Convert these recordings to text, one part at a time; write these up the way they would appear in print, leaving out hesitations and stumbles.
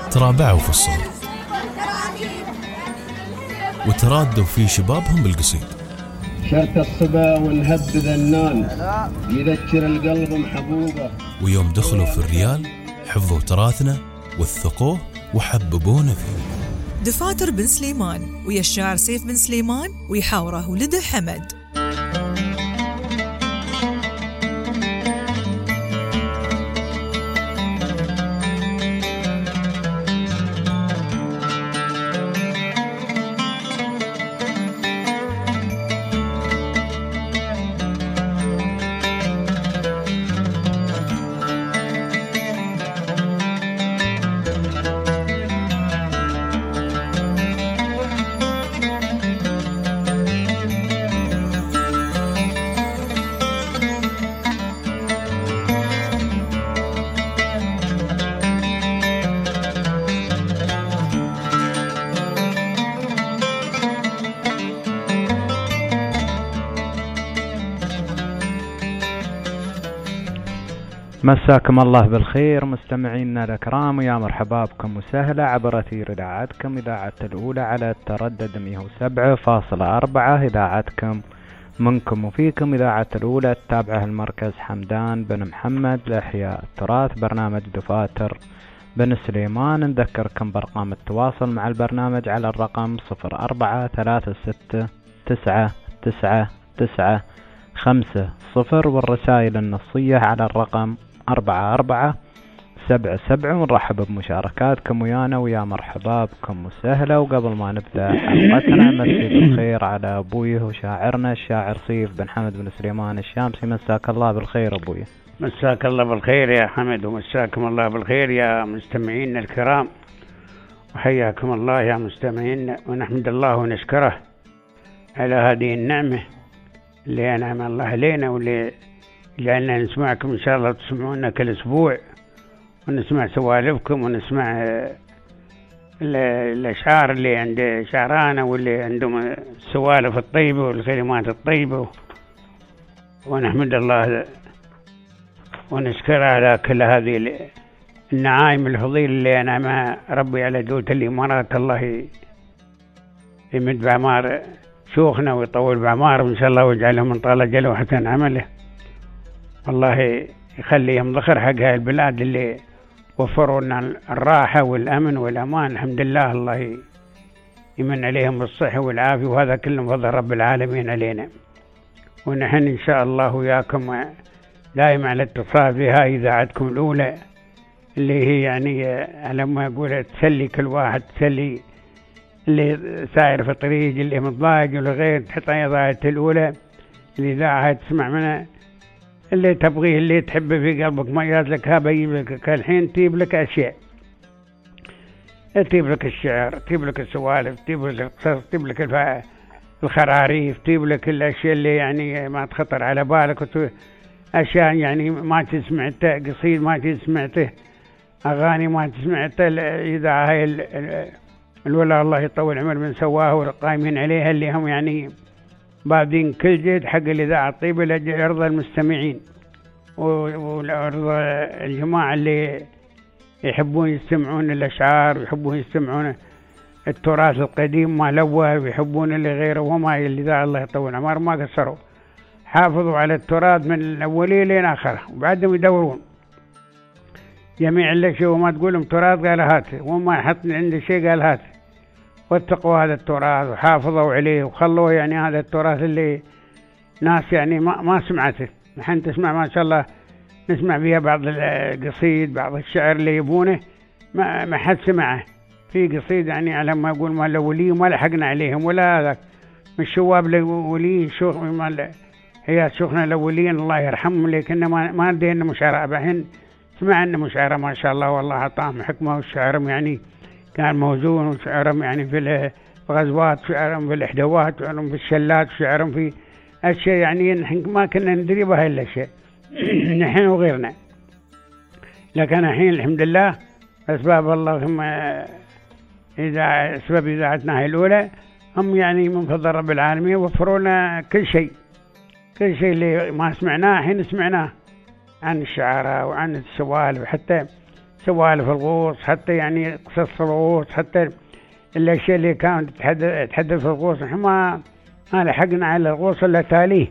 ترابعوا في الصغر وترادوا في شبابهم بالقصيد. شرت الصبا والهب ذنان يذكر القلب محبوبه. ويوم دخلوا في الريال حفظوا تراثنا وثقوه وحببونا فيه. دفاتر بن سليمان ويا الشاعر سيف بن سليمان ويحاوره ولده حمد. مساكم الله بالخير مستمعينا الأكرام، ويا مرحبا بكم وسهلا عبر أثير إذاعتكم إذاعة الأولى على التردد 107.4. إذاعتكم منكم وفيكم إذاعة الأولى التابعة المركز حمدان بن محمد لإحياء التراث، برنامج دفاتر بن سليمان. نذكركم بأرقام التواصل مع البرنامج على الرقم 0436999950 والرسائل النصية على الرقم 4477. ونرحب بمشاركاتكم ويانا، ويا مرحبا بكم وسهلا. وقبل ما نبدأ حلقتنا مسي بالخير على أبويه وشاعرنا الشاعر سيف بن حمد بن سليمان الشامسي. مساك الله بالخير أبويه. مساك الله بالخير يا حمد، ومساكم الله بالخير يا مستمعين الكرام، وحياكم الله يا مستمعين. ونحمد الله ونشكره على هذه النعمة اللي أنعم الله علينا، واللي جعلنا نسمعكم إن شاء الله تسمعونا كل أسبوع، ونسمع سوالفكم ونسمع الأشعار اللي عند شعرانا واللي عندهم السوالف الطيبة والكلمات الطيبة. ونحمد الله ونشكر على كل هذه النعائم الفضيلة اللي أنعمها ربي على دولة الإمارات. الله يمد بعمار شيوخنا ويطول بعمارهم إن شاء الله، ويجعلهم من طال أجله وحسن عمله. والله يخليهم ذخر حق هاي البلاد اللي وفروا لنا الراحة والأمن والأمان. الحمد لله، الله يمن عليهم بالصحة والعافية، وهذا كله فضل رب العالمين علينا. ونحن إن شاء الله وياكم دائما على اتصال في هاي إذاعتكم الأولى، اللي هي يعني على ما يقول تسلي كل واحد، تسلي اللي ساير في الطريق، اللي متضايق ولا غير، تحط إذاعة الأولى الإذاعة تسمع منها اللي تبغيه، اللي تحبه في قلبك. ما يجاز لك هذا يجيب لك الحين، تجيب لك أشياء، تجيب لك الشعر، تجيب لك السوالف، تجيب لك القصص، تجيب لك الخراريف، تجيب لك الأشياء اللي يعني ما تخطر على بالك، أشياء يعني ما تسمعته، قصيد ما تسمعته، أغاني ما تسمعته. الإذاعة هاي الولا الله يطول عمر من سواه والقائمين عليها، اللي هم يعني بادين كل جهد حق الإذاعة الطيبة لأجل أرض المستمعين وأرض الجماعة اللي يحبون يستمعون الأشعار ويحبون يستمعون التراث القديم ما الأول، ويحبون اللي غيره. وما الإذاعة الله يطول عمر ما قصروا، حافظوا على التراث من الأولية لين آخره، وبعدهم يدورون جميع الأشياء، وما تقولهم تراث قال هات، وما يحط عنده شيء قال هات. واتقوا هذا التراث وحافظوا عليه وخلوه، يعني هذا التراث اللي ناس يعني ما سمعته. نحن تسمع ما شاء الله، نسمع فيها بعض القصيد، بعض الشعر اللي يبونه ما حد سمعه. في قصيد يعني على ما يقول ما الأولين ما لحقنا عليهم، ولا هذاك من الشواب الأولين شيوخ هي شيوخنا الأولين الله يرحمهم، لكن ما ندينا مشاعر. بعدين سمعنا مشاعر ما شاء الله، والله أعطاهم حكمة، والشعرهم يعني كان موزون، وشعرهم يعني في الغزوات، شعرهم في الإحدوات، شعرهم في الشلات، شعرهم في أشياء يعني نحن ما كنا ندري بها إلا شيء نحن وغيرنا. لكن الحين الحمد لله أسباب الله، ثم إذا أسباب إذاعتنا هي الأولى هم يعني من فضل رب العالمين وفرونا كل شيء اللي ما سمعناه حين سمعناه عن الشعراء وعن السوالف، وحتى سوالف الغوص، حتى يعني قصص الغوص، حتى الأشياء اللي كانت تحدث في الغوص. نحن ما لحقنا على الغوص إلا تاليه.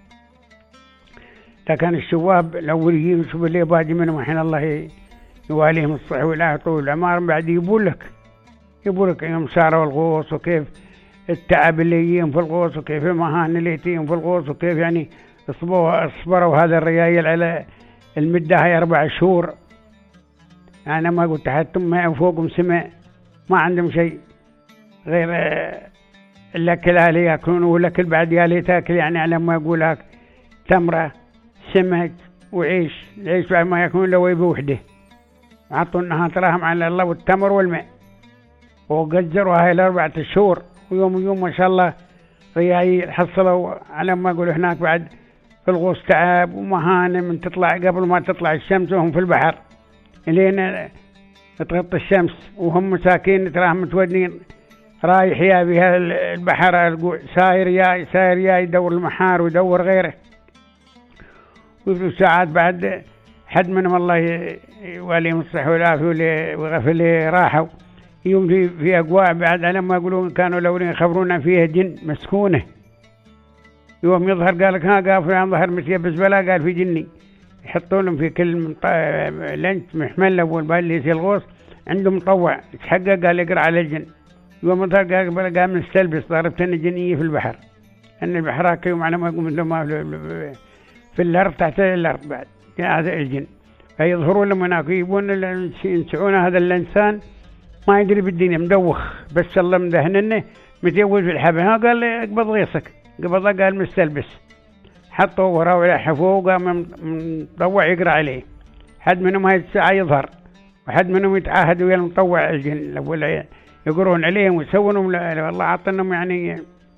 لكن الشباب الأوليين شوف اللي باقي منهم الحين الله يواليهم الصحة والعافية طول العمر، بعد يقول لك يوم صاروا الغوص، وكيف التعب اللي يجيهم في الغوص، وكيف المهان اللي يجيهم في الغوص، وكيف يعني اصبروا هذا الرجال على المدة هاي 4 شهور. أنا ما قلت حتى ما فوقهم سمع، ما عندهم شيء غير الأكل اللي يأكلون، والأكل بعد يالي تاكل يعني على ما يقول لك تمرة سمك وعيش. العيش بعد ما يكون إلا ويبه وحده، عطونا تراهم على الله والتمر والماء، وقجروا هاي 4 شهور. ويوم ما شاء الله رياي حصلوا على ما يقولوا هناك بعد في الغوص تعب ومهانة من تطلع قبل ما تطلع الشمس وهم في البحر لين تغطي الشمس، وهم مساكين تراهم متودين رايح يا بها البحر ساير يا يدور المحار ويدور غيره. وفي ساعات بعد حد منهم الله يواليهم الصحة والعافية ويغفر اللي راحوا يوم في أجواء بعد على ما يقولون كانوا الأولين يخبرونا فيها جن مسكونة. يوم يظهر قال لك قال في عن ظهر متيبس بلا، قال في جني. يحطوا لهم في كل لنش محمل أول باللي الغوص عنده مطوع يتحقق، قال يقرأ على الجن. يوم يظهر قال مستلبس ضربتني جنية في البحر، أن البحر هاك يوم على ما يقوم في الأرض تحت الأرض بعد هذا الجن. فيظهرون لهم هناك يبون ينسعون هذا الإنسان ما يدري بالدنيا مدوخ، بس الله مدهننه متجوز في الحبة. قال اقبض غيصك، قبضه قال مستلبس، حطوا وراه ويلحفوه وقام مطوع يقرأ عليه. حد منهم هاي الساعة يظهر، وحد منهم يتعاهدوا ويا المطوع الجن ولا يقرون عليهم ويسونهم. والله عطنهم يعني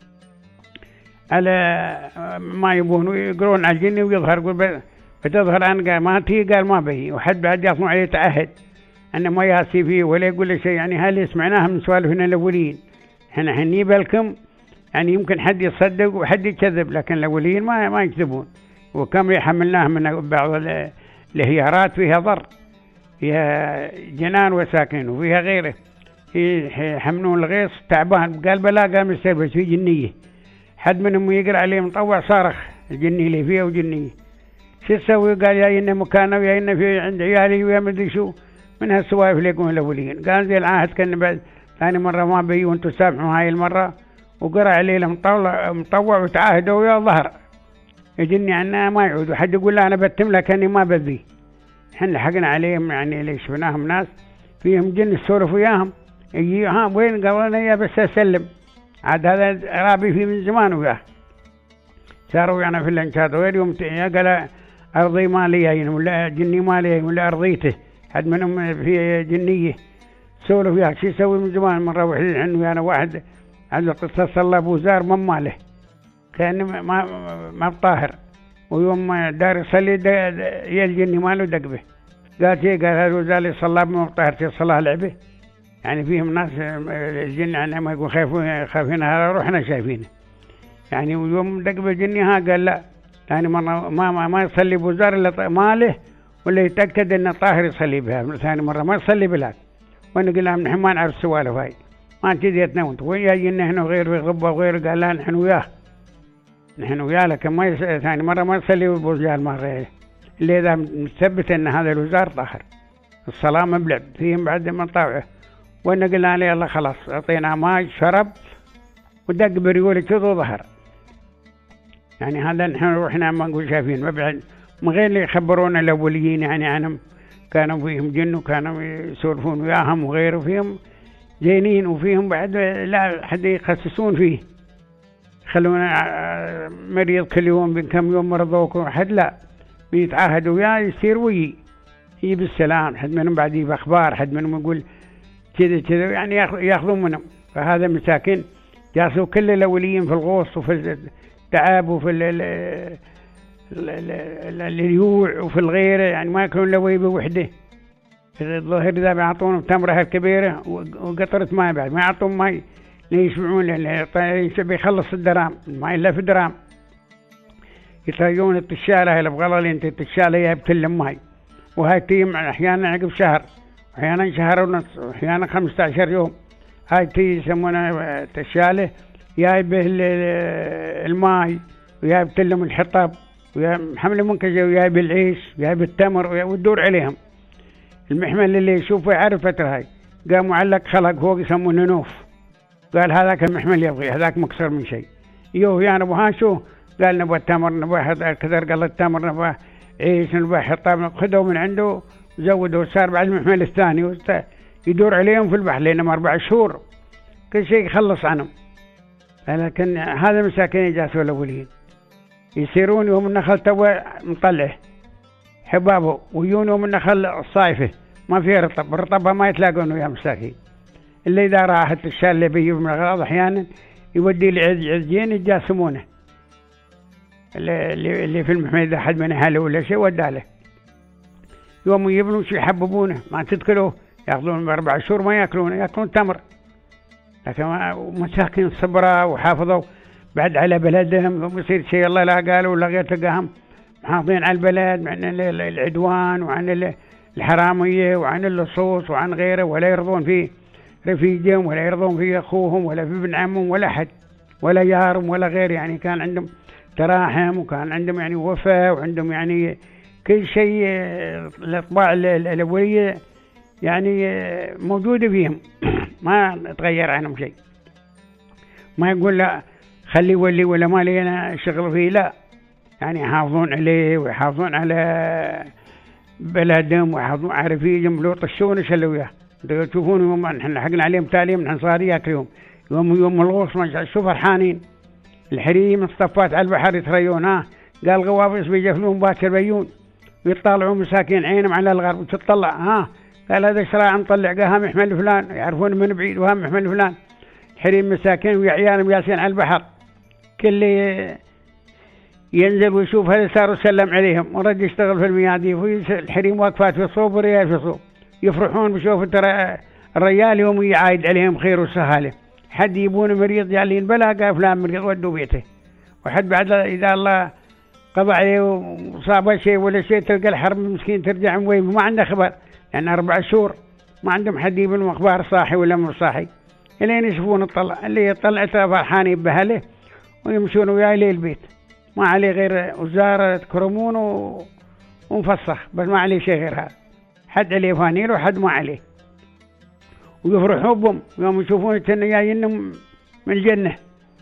على ما يبون ويقرون على الجن ويظهر. يقول بتظهر أنا قال ما تي، قال ما بي. وحد بعد يصنع عليه تعهد أنه ما ياسي فيه ولا يقول له شيء. يعني هل سمعناها من سوالفنا الأولين، احنا هني بالكم يعني يمكن حد يصدق وحد يكذب، لكن الأولين ما يكذبون. وكم يحملناه من بعض الهيارات فيها ضر، فيها جنان وساكن وفيها غيره يحملون الغيص تعبان. قال بلا، قام يستلبس في جنية. حد منهم يقرأ عليه مطوع صارخ الجني اللي فيه وجنية. شو تسوي؟ قال يا إن مكانه ويا إن في عند عيالي ويا مدري شو من هالسوالف اللي يكون الأولين. قال زي العهد كان بعد ثاني مرة ما بي وانتم سامحوا هاي المرة. وقرأ عليه مطوع وتعاهدوا ويا ظهر يجني عنا ما يعود. وحد يقول لا أنا بتم لك أني ما بذي. احنا لحقنا عليهم يعني اللي شفناهم ناس فيهم جن السولف وياهم يجي وين؟ قالوا لنا يا بس أسلم. عاد هذا رابي فيه من زمان وياه صاروا يعني في اللنشات. وين يوم قال أرضي مالية ولا جني مالية ولا أرضيته. حد منهم في جنية سولف وياه شو يسوي من زمان. مرة وحيد عنه أنا واحد عنده قصة صلى أبو زار ماله كان ما بطاهر، ويوم ما دار يصلي يا الجني ماله دق به. قال شيء، قال هذا زال صلى ما بطاهر في الصلاة لعبه. يعني فيهم ناس الجن يعني ما يكون خايفين هذا روحنا شايفينه يعني. ويوم دق بالجني قال لا ثاني مرة ما يصلي أبو زار إلا ماله ولا يتأكد أنه طاهر يصلي بها. ثاني مرة ما يصلي بلاك. وأنا قلنا نحن ما نعرف السوالف هاي، ما تجيتنا وانت وين جايين هنا وغير في غبة وغير. قال لا نحن وياه لكن ما ثاني مرة ما يصلي بالوزار مرة اللي إذا مثبت أن هذا الوزار طاهر الصلاة مبلغ فيهم بعد ما طاوعه. وأنا قلنا له يلا خلاص أعطينا ماء شرب ودق بريوله كذا ظهر. يعني هذا نحن روحنا ما نقول شايفين مبعد من غير اللي يخبرونا الأوليين يعني عنهم كانوا فيهم جن وكانوا يسولفون وياهم وغيره فيهم جينين وفيهم بعد لا حد يخصصون فيه خلونا مريض كل يوم بين كم يوم مرضوك حد لا بيتعاهدوا وياه يصير ويجي بالسلام. حد منهم بعد يجيب أخبار، حد منهم يقول كذا يعني ياخذون منهم. فهذا مساكين جاسوا كل الأوليين في الغوص وفي التعب وفي اليوع وفي الغيره يعني ما يكون لويبه وحده. الظهر إذا بيعطونهم تمرة كبيرة وقطرة ماء بعد ما يعطون ماء ليشبعون لأن بيخلص الدرام ما إلا في درام. يطيون التشالة اللي بغلا اللي انت التشالة هي بتلم ماء وهاي تيم أحيانا عقب شهر أحيانا شهر ونص، وأحيانا 15 يوم. هاي تي يسمونها تشاله، جايب الماي، وجايب تلم الحطب، وحمل منكجة، وجايب العيش، وجايب التمر، وتدور عليهم. المحمل اللي يشوفه يعرف فترة هاي، قام معلق خلق فوق يسمونه نوف، قال هذاك المحمل يبغي، هذاك مكسر من شيء. يوه يا نبو ها شو؟ قال نبغى التمر، نبغى كذا، قال التمر، نبغى عيش، نبغى حطب. خذوا من عنده زودوا، صار بعد المحمل الثاني يدور عليهم في البحر، لأنهم 4 شهور كل شيء يخلص عنهم. لكن هذا المساكين جاسوا الأولين يسيرون يوم النخل توا مطلع حبابه، ويون يوم النخل الصايفة ما فيه رطب، الرطبة ما يتلاقونه يا مساكين. اللي إذا راحت الشال اللي بيجيب من الأغراض أحيانا يودي لعزين يجاسمونه، اللي في المحمل إذا حد من أهله ولا شيء وداله، يوم يبنوا شيء يحببونه، ما تدخلوه ياخذون 4 شهور ما ياكلون تمر. لكن مساكين صبرا وحافظوا بعد على بلدهم، ويصير شيء الله لا قالوا ولا غير تلقاهم محافظين على البلد عن العدوان وعن الحرامية وعن اللصوص وعن غيره، ولا يرضون في رفيجهم ولا يرضون في أخوهم ولا في ابن عمهم ولا حد ولا جارهم ولا غير. يعني كان عندهم تراحم، وكان عندهم يعني وفاء، وعندهم يعني كل شيء. الأطباع الأولية يعني موجودة فيهم ما تغير عنهم شيء. ما يقول لا خلي ولي ولا ما لي أنا شغل فيه، لا، يعني يحافظون عليه ويحافظون على بلدهم ويحافظون على رفيجهم. لو طشون يشلوا وياه، تشوفون يوم نحن حقنا عليهم تعليم، نحن صار ياكلهم يوم الغوص ما شو فرحانين. الحريم الصفات على البحر يتريون، قال غوافص بيجفلون باكر بيون، ويطلعون مساكين عينهم على الغرب وتطلع، قال هذا شراع نطلع قاها محمل فلان، يعرفون من بعيد وها محمل فلان. حريم مساكين وعيالهم جالسين على البحر، كل ينزل ويشوف هذا صار وسلم عليهم، ورد يشتغل في الميادين، الحريم واقفات في صوب وريال في صوب، يفرحون بشوف ترى الرجال يوم يعايد عليهم خير وسهاله. حد يبون مريض جالين بلا قال فلان مريض ودوا بيته، وحد بعد إذا الله قضى عليه وصابه شيء ولا شيء تلقى الحرب مسكين ترجع وين ما عنده خبر، لأن 4 شهور ما عندهم حد يبون أخبار صاحي ولا مو صاحي. إلين يشوفون اللي يطلع فرحان بأهله ويمشون وياه للبيت، ما عليه غير وزارة كرمون ومفسخ، بس ما عليه شيء غير هذا. حد عليه فانيل وحد ما عليه، ويفرحوا بهم يوم يشوفون إنه جايين من الجنة.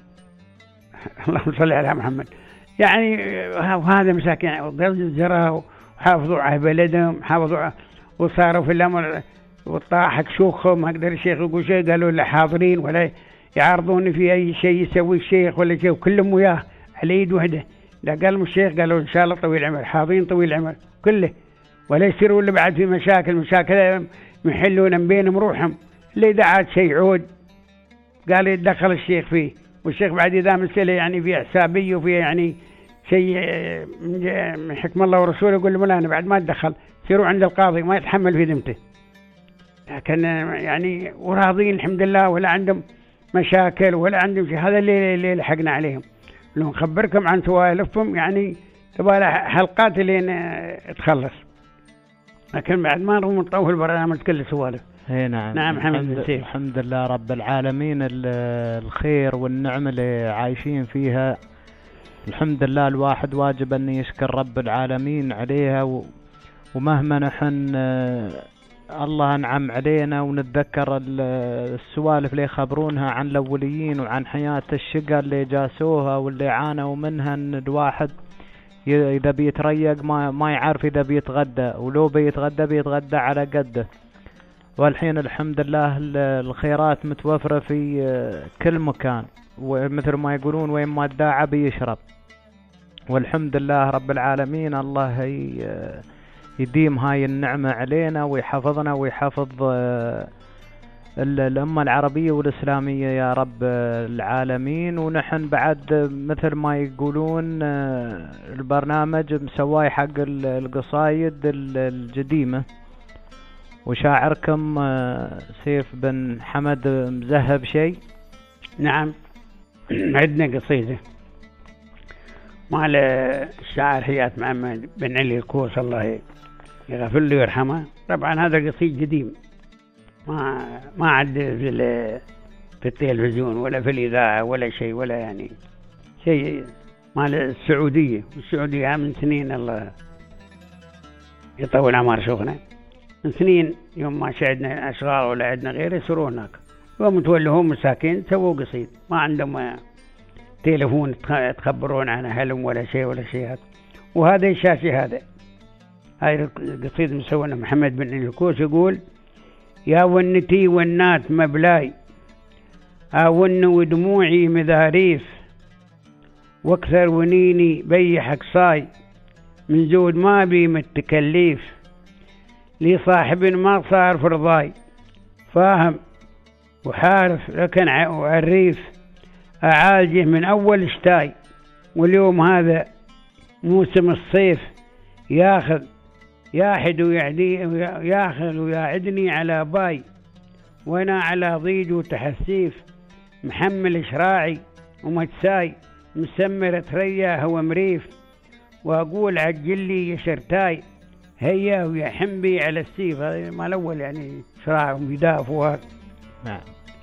اللهم صل على محمد. يعني وهذا مساكين جروا وحافظوا على بلدهم، حافظوا وصاروا في الأمر وطاحك شوخهم، ما قدر الشيخ يقول شيء قالوا له حاضرين، ولا يعرضون في أي شيء يسوي الشيخ ولا شيء، وكلهم وياه على يد وحده. لا قال الشيخ قالوا إن شاء الله طويل العمر، حاضرين طويل العمر كله، ولا يصيروا إلا بعد في مشاكل يحلون بينهم روحهم. اللي إذا عاد شيء عود قال يتدخل الشيخ فيه، والشيخ بعد إذا مسألة يعني فيها حسابية وفيها يعني شيء من حكم الله ورسوله يقول له لا أنا بعد ما أتدخل، يصيروا عند القاضي ما يتحمل في ذمته. لكن يعني وراضين الحمد لله، ولا عندهم مشاكل ولا عندهم شيء. هذا اللي لحقنا عليهم. لو نخبركم عن سوالفهم يعني تبغى حلقات لين تخلص، لكن بعد ما نطول البرنامج كل سوالف. نعم. نعم حمد الحمد لله رب العالمين، الخير والنعمة اللي عايشين فيها الحمد لله. الواحد واجب أن يشكر رب العالمين عليها، ومهما نحن الله أنعم علينا ونتذكر السوالف اللي يخبرونها عن الأوليين وعن حياة الشقة اللي جاسوها واللي عانوا منها، أن الواحد إذا بيتريق ما يعرف إذا بيتغدى، ولو بيتغدى على قده. والحين الحمد لله الخيرات متوفرة في كل مكان، ومثل ما يقولون وين ما الداعى بيشرب. والحمد لله رب العالمين، الله يديم هاي النعمة علينا ويحفظنا ويحفظ الأمة العربية والإسلامية يا رب العالمين. ونحن بعد مثل ما يقولون البرنامج مسواي حق القصايد القديمة، وشاعركم سيف بن حمد مذهب شيء. نعم عندنا قصيدة مال الشاعر حيات محمد بن علي الكوس الله يغفر له ويرحمه. طبعا هذا قصيد قديم ما عاد في التلفزيون ولا في الإذاعة ولا شيء، ولا يعني شيء مال السعودية من سنين، الله يطول عمر شيخنا، من سنين يوم ما عندنا أشغال ولا عندنا غيره يصيروا هناك، يوم تولهم مساكين سووا قصيد، ما عندهم تليفون تخبرون عنه هلم ولا شيء. وهذا الشاشي هذا هاي قصيد مسوينا محمد بن الكوس، يقول: يا ونتي والنات مبلاي، آون ودموعي مذاريف، واكثر ونيني بيحك صاي، من زود ما بي متكليف، لي صاحب ما صار فرضاي، فاهم وحارف لكن وعريف، أعالجه من أول شتاي، واليوم هذا موسم الصيف، ياخذ ويعدني على باي، وانا على ضيج وتحسيف، محمل شراعي ومتساي، مسمر تريا هو مريف، واقول عجل لي يا شرتاي، هيا ويا حنبي على السيف. هذا ما الاول يعني شراع ومداف نعم.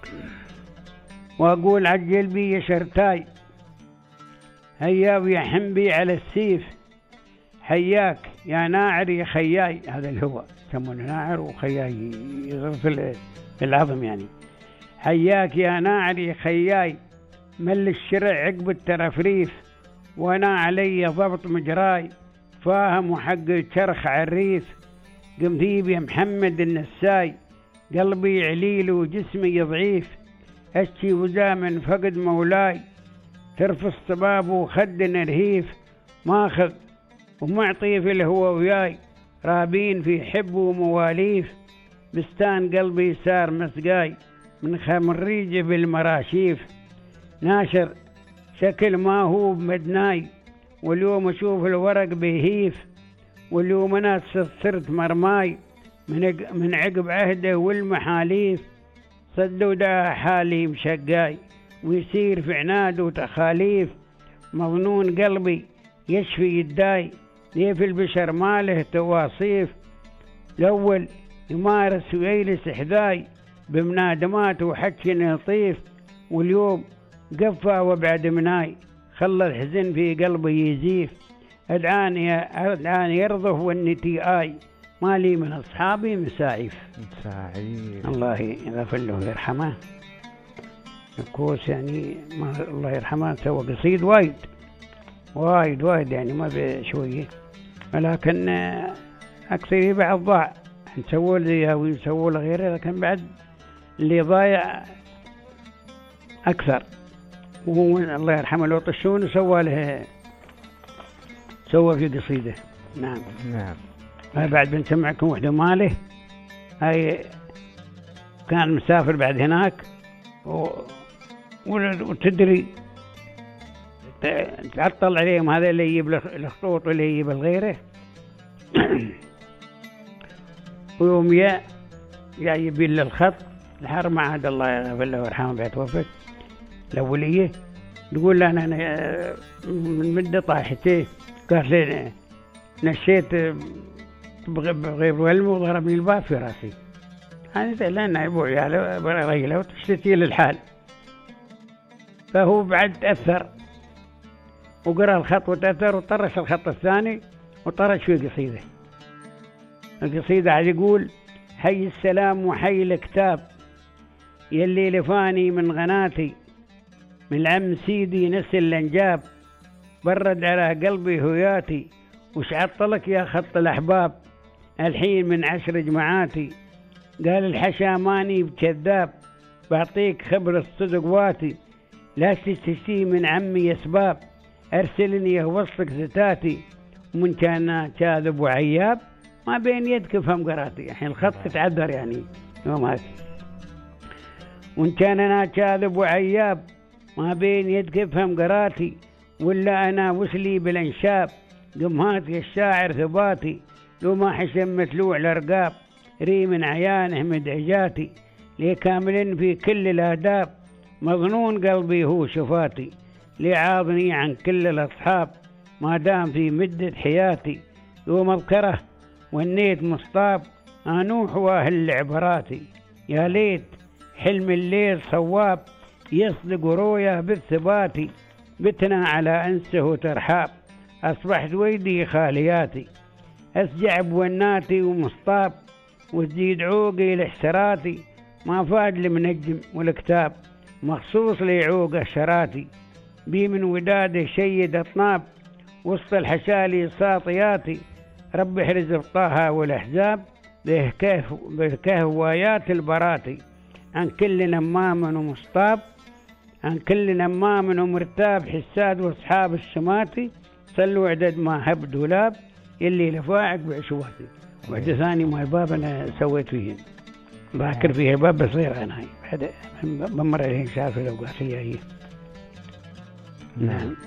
واقول عجل بي يا شرتاي، هيا ويا حنبي على السيف، حياك يا ناعر يا خياي. هذا اللي هو يسمونه ناعر وخياي في العظم يعني. حياك يا ناعر يا خياي، مل الشرع عقب الترفريف، وانا علي ضبط مجراي، فاهم وحق شرخ عريف، قمتي يا محمد النساي، قلبي عليل وجسمي ضعيف، اشكي وزا من فقد مولاي، ترفس طباب وخد نرهيف، ماخذ ومعطي في الهوى وياي، رابين في حب ومواليف، بستان قلبي سار مسقاي، من خمريجه بالمراشيف، ناشر شكل ما هو بمدناي، واليوم اشوف الورق بيهيف، واليوم انا صرت مرماي، من عقب عهده والمحاليف، صدوا دا حالي مشقاي، ويصير في عناد وتخاليف، مظنون قلبي يشفي يداي، ليف البشر ماله تواصيف، الأول يمارس ويجلس حذاي، بمنادمات وحكي لطيف، واليوم قفى وبعد مناي، خلى الحزن في قلبي يزيف، أدعاني يرضف والنتي آي، مالي من أصحابي مساعيف. الله يغفر له ويرحمه. الكوس يعني الله يرحمه سوى قصيد وايد يعني ما بشوية، ولكن أكثر بعد ضاع، نسووا له ونسووا له غيره، لكن بعد اللي ضايع أكثر. وهو الله يرحمه لو طشون سوى في قصيدة. نعم. بعد بنسمعكم وحدة ماله، هاي كان مسافر بعد هناك وتدري تعطل عليهم، هذا اللي يجيب الخطوط واللي يجيب الغيره. ويوم يا يبي له الخط الحرم، عاد الله يغفر له ويرحمه بعد وفاته الأولية، تقول له أنا من مدة طاحتي، قال لي نشيت بغير ولم وضربني الباب في راسي، أنا لأن أبو عياله رجله وتشتتي للحال. فهو بعد تأثر وقرأ الخط وتأثر، وطرش الخط الثاني وطرش في القصيدة عاد يقول: حي السلام وحي الكتاب، يلي لفاني من غناتي، من العم سيدي نسل الانجاب، برد على قلبي هياتي، وش عطلك يا خط الأحباب، الحين من 10 جمعاتي، قال الحشا ماني بكذاب، بعطيك خبر الصدق واتي، لا تستشتي من عمي أسباب، أرسلني أوصلك زتاتي، ومن كان كاذب وعياب، ما بين يدك فهم قراتي. الحين الخط تتعذر يعني يوم هذا. وإن كان أنا كاذب وعياب، ما بين يدك فهم قراتي، ولا أنا وسلي بالانشاب، قمهاتي الشاعر ثباتي، لو ما حشم متلوع الأرقاب، ري من عيانه مدعجاتي، لي كامل في كل الآداب، مظنون قلبي هو شفاتي، لي عاضني عن كل الأصحاب، ما دام في مدة حياتي، يوم أذكره والنيت مصطاب، أنوح وأهل عبراتي، يا ليت حلم الليل صواب يصدق رؤيه بالثبات، بتنا على أنسه وترحاب، أصبحت ويدي خالياتي، أسجع بوناتي ومصطاب، وتزيد عوقي لحسراتي، ما فاد المنجم والكتاب، مخصوص ليعوق الشراتي، بي من وداده شيد أطناب، وسط الحشالي ساطياتي، رب احرز بطاها والأحزاب، بكهوايات البراتي، عن كل نمام ومصطاب، عن كل نمام ومرتاب، حساد واصحاب الشماتي، صلوا عدد ما هب دولاب، اللي لفاعق بعشواتي. وعدة ثاني ما الباب انا سويت فيه باكر فيها باب صغير انا هاي بمر عليه شاف الاوقات اللي هي. نعم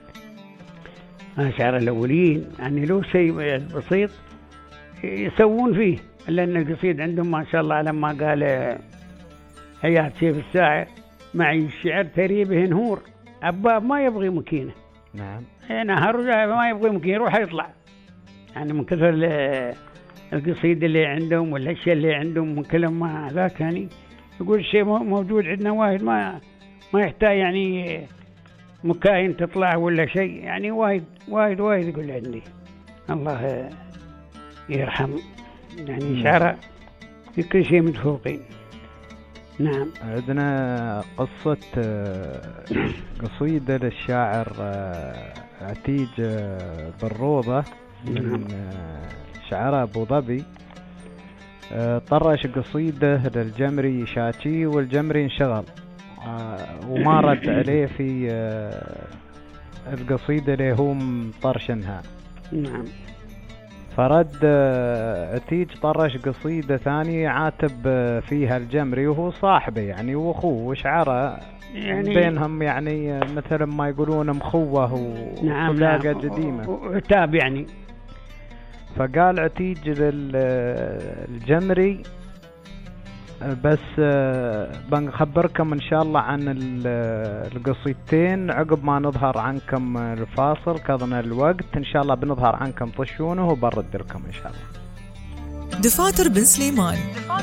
اشعار الاولين يعني له شيء بسيط يسوون فيه، لان القصيد عندهم ما شاء الله لما قال حياة سيف الساعة معي الشعر تريبه نهور، أباب ما يبغي مكينة. نعم نهر ما يبغي مكينة يروح يطلع، يعني من كثر القصيد اللي عندهم والأشياء اللي عندهم من كلام ما ذاك، يعني يقول الشيء موجود عندنا واحد ما يحتاج يعني مكاين تطلع ولا شيء، يعني واحد يقول عندي الله يرحم، يعني شعره في كل شيء متفوقين. نعم عندنا قصة قصيدة للشاعر عتيج بالروضة من شعراء أبو ظبي، طرش قصيدة للجمري شاكي والجمري انشغل وما رد عليه في القصيدة اللي هو مطرشنها. نعم فرد عتيج طرش قصيدة ثانية عاتب فيها الجمري وهو صاحبه يعني واخوه وشعره يعني بينهم يعني مثل ما يقولون مخوة وصداقة قديمة وعتاب يعني. فقال عتيج للجمري بس بنخبركم ان شاء الله عن القصيدتين عقب ما نظهر عنكم الفاصل، قضنا الوقت ان شاء الله بنظهر عنكم طشونه وبرد لكم ان شاء الله. دفاتر بن سليمان.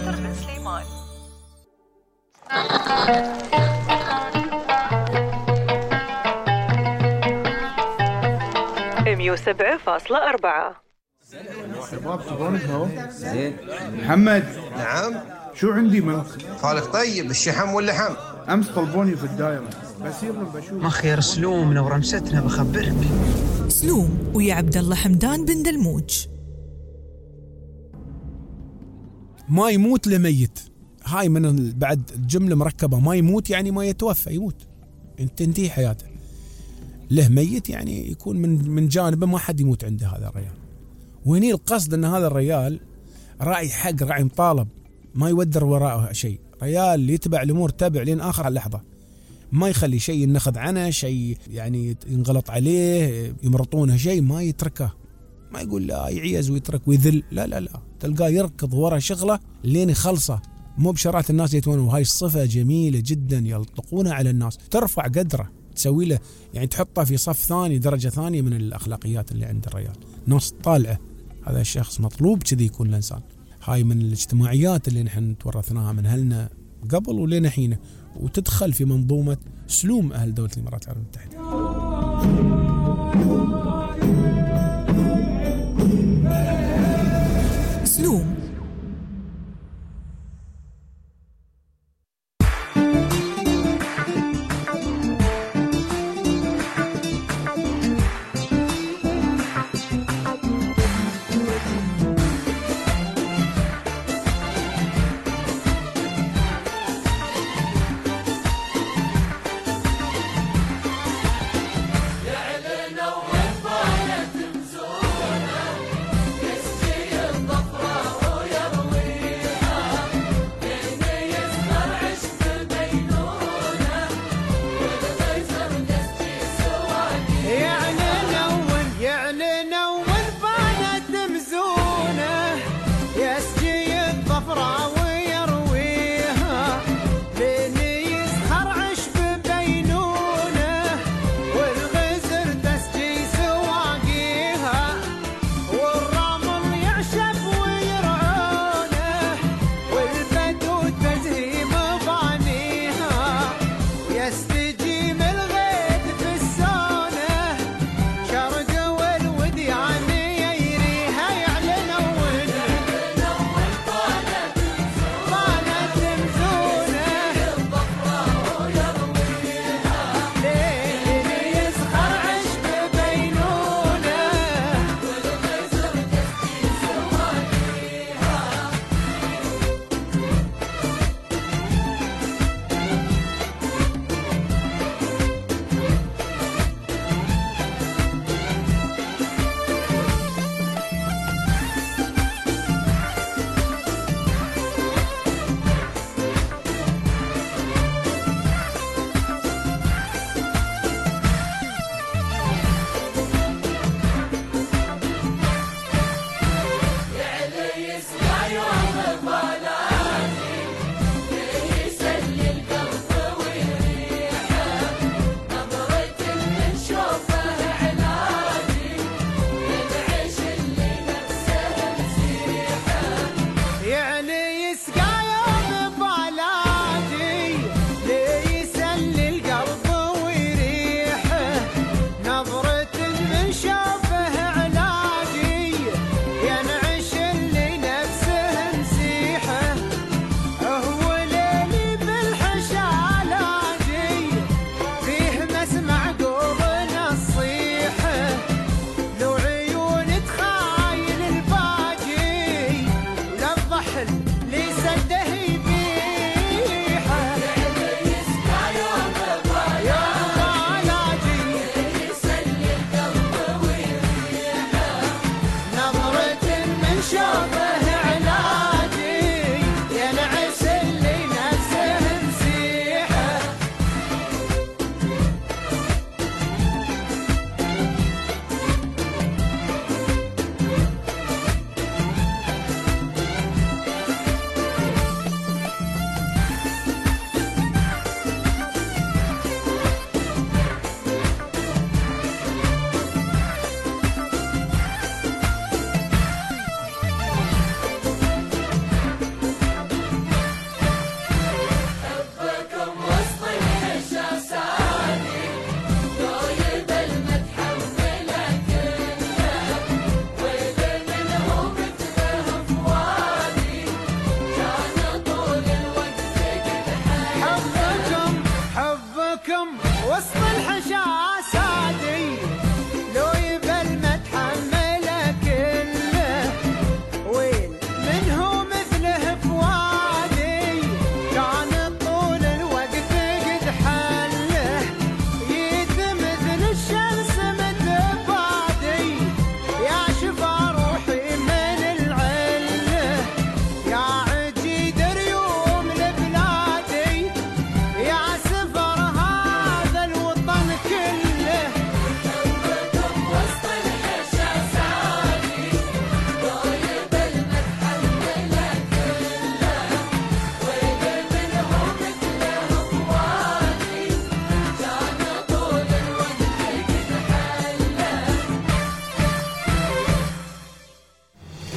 107.4. شباب تبون قهوة؟ زين محمد. نعم. شو عندي منك؟ خالك طيب الشحم واللحم. أمس طلبوني في الدائرة بس يلا بشوف. ما خير سلوم لو رمستنا بخبرك. سلوم ويا عبد الله حمدان بن دلموج. ما يموت لميت، هاي من بعد الجملة مركبة، ما يموت يعني ما يتوفى، يموت تنتهي حياته. له ميت يعني يكون من جانبه ما حد يموت عنده هذا الرجال. وهني القصد ان هذا الرجال راعي حق، راعي مطالب، ما يودر وراءه شيء، رجال يتبع الامور تبع لين اخر اللحظه، ما يخلي شيء ينخذ عنه، شيء يعني ينغلط عليه يمرطونه شيء ما يتركه، ما يقول لا يعيز ويترك ويذل، لا لا لا، تلقاه يركض ورا شغله لين يخلصه، مو بشرات الناس يتونون. وهاي الصفه جميله جدا يلطقونها على الناس، ترفع قدره، تسوي له يعني تحطه في صف ثاني، درجه ثانيه من الاخلاقيات اللي عند الرجال. ناس طالعه هذا الشخص مطلوب كذي يكون الانسان. هاي من الاجتماعيات اللي نحن تورثناها من اهلنا قبل ولين حين، وتدخل في منظومه سلوم اهل دوله الامارات العربيه المتحده. سلوم يا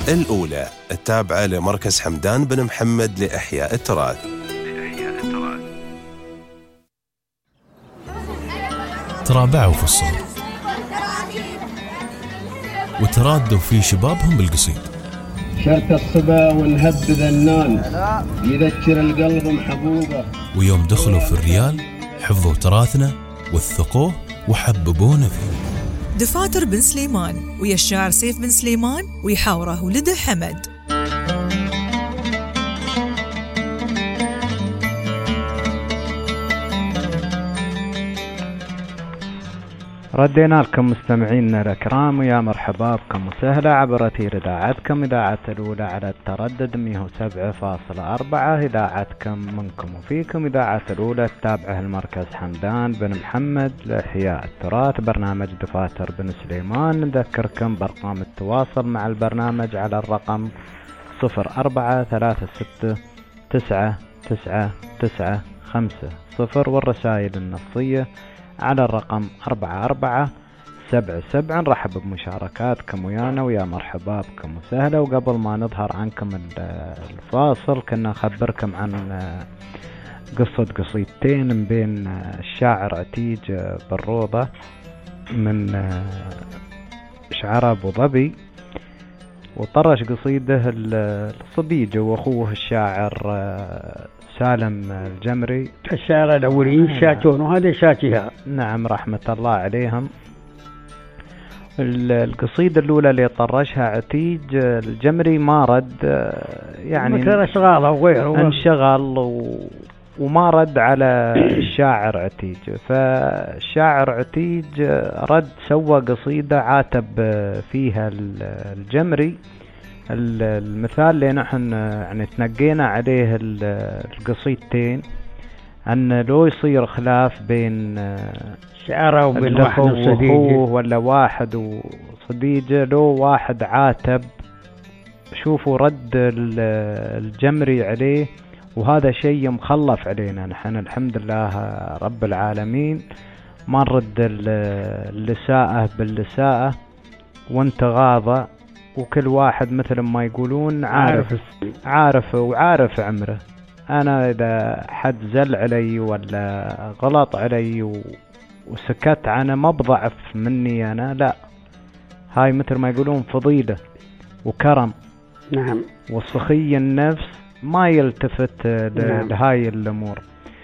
الأولى التابعة لمركز حمدان بن محمد لإحياء التراث. ترابعوا في الصغر وترادوا في شبابهم بالقصيد. شرط الصبا والهب ذنان يذكر القلب محبوبة. ويوم دخلوا في الريال حفظوا تراثنا وثقوه وحببونا فيه. دفاتر بن سليمان ويا الشاعر سيف بن سليمان ويحاوره ولد حمد. ردينا لكم مستمعينا الأكرام ويا مرحبا بكم وسهلا عبر أثير إذاعتكم إذاعة الأولى على التردد 107.4 إذاعتكم منكم وفيكم إذاعة الأولى التابعة المركز حمدان بن محمد لإحياء التراث. برنامج دفاتر بن سليمان. نذكركم بأرقام التواصل مع البرنامج على الرقم 0436999950 والرسائل النصية على الرقم 4477. نرحب بمشاركاتكم ويانا ويا مرحبا بكم وسهلا. وقبل ما نظهر عنكم الفاصل كنا نخبركم عن قصة قصيدتين من بين الشاعر عتيج بالروضة من شعراء أبو ظبي، وطرش قصيده الصبيجة وأخوه الشاعر سالم الجمري. الشاعر الأولين شاتون وهذا شاتها. نعم رحمة الله عليهم. القصيدة الأولى اللي طرشها عتيج الجمري ما رد، يعني مثل أشغاله وغيره انشغل وما رد على الشاعر عتيج. فالشاعر عتيج رد سوى قصيدة عاتب فيها الجمري. المثال اللي نحن يعني تنقينا عليه القصيدتين أن لو يصير خلاف بين شعره وبين واحد وصديقه ولا واحد وصديقه، لو واحد عاتب شوفوا رد الجمري عليه، وهذا شيء مخلف علينا نحن الحمد لله رب العالمين. ما نرد اللساءة باللساءة وانت غاضة، وكل واحد مثل ما يقولون عارف وعارف عمره. أنا إذا حد زل علي ولا غلط علي وسكت عنه ما بضعف مني أنا، لا، هاي مثل ما يقولون فضيلة وكرم. نعم. وسخي النفس ما يلتفت لهاي الأمور.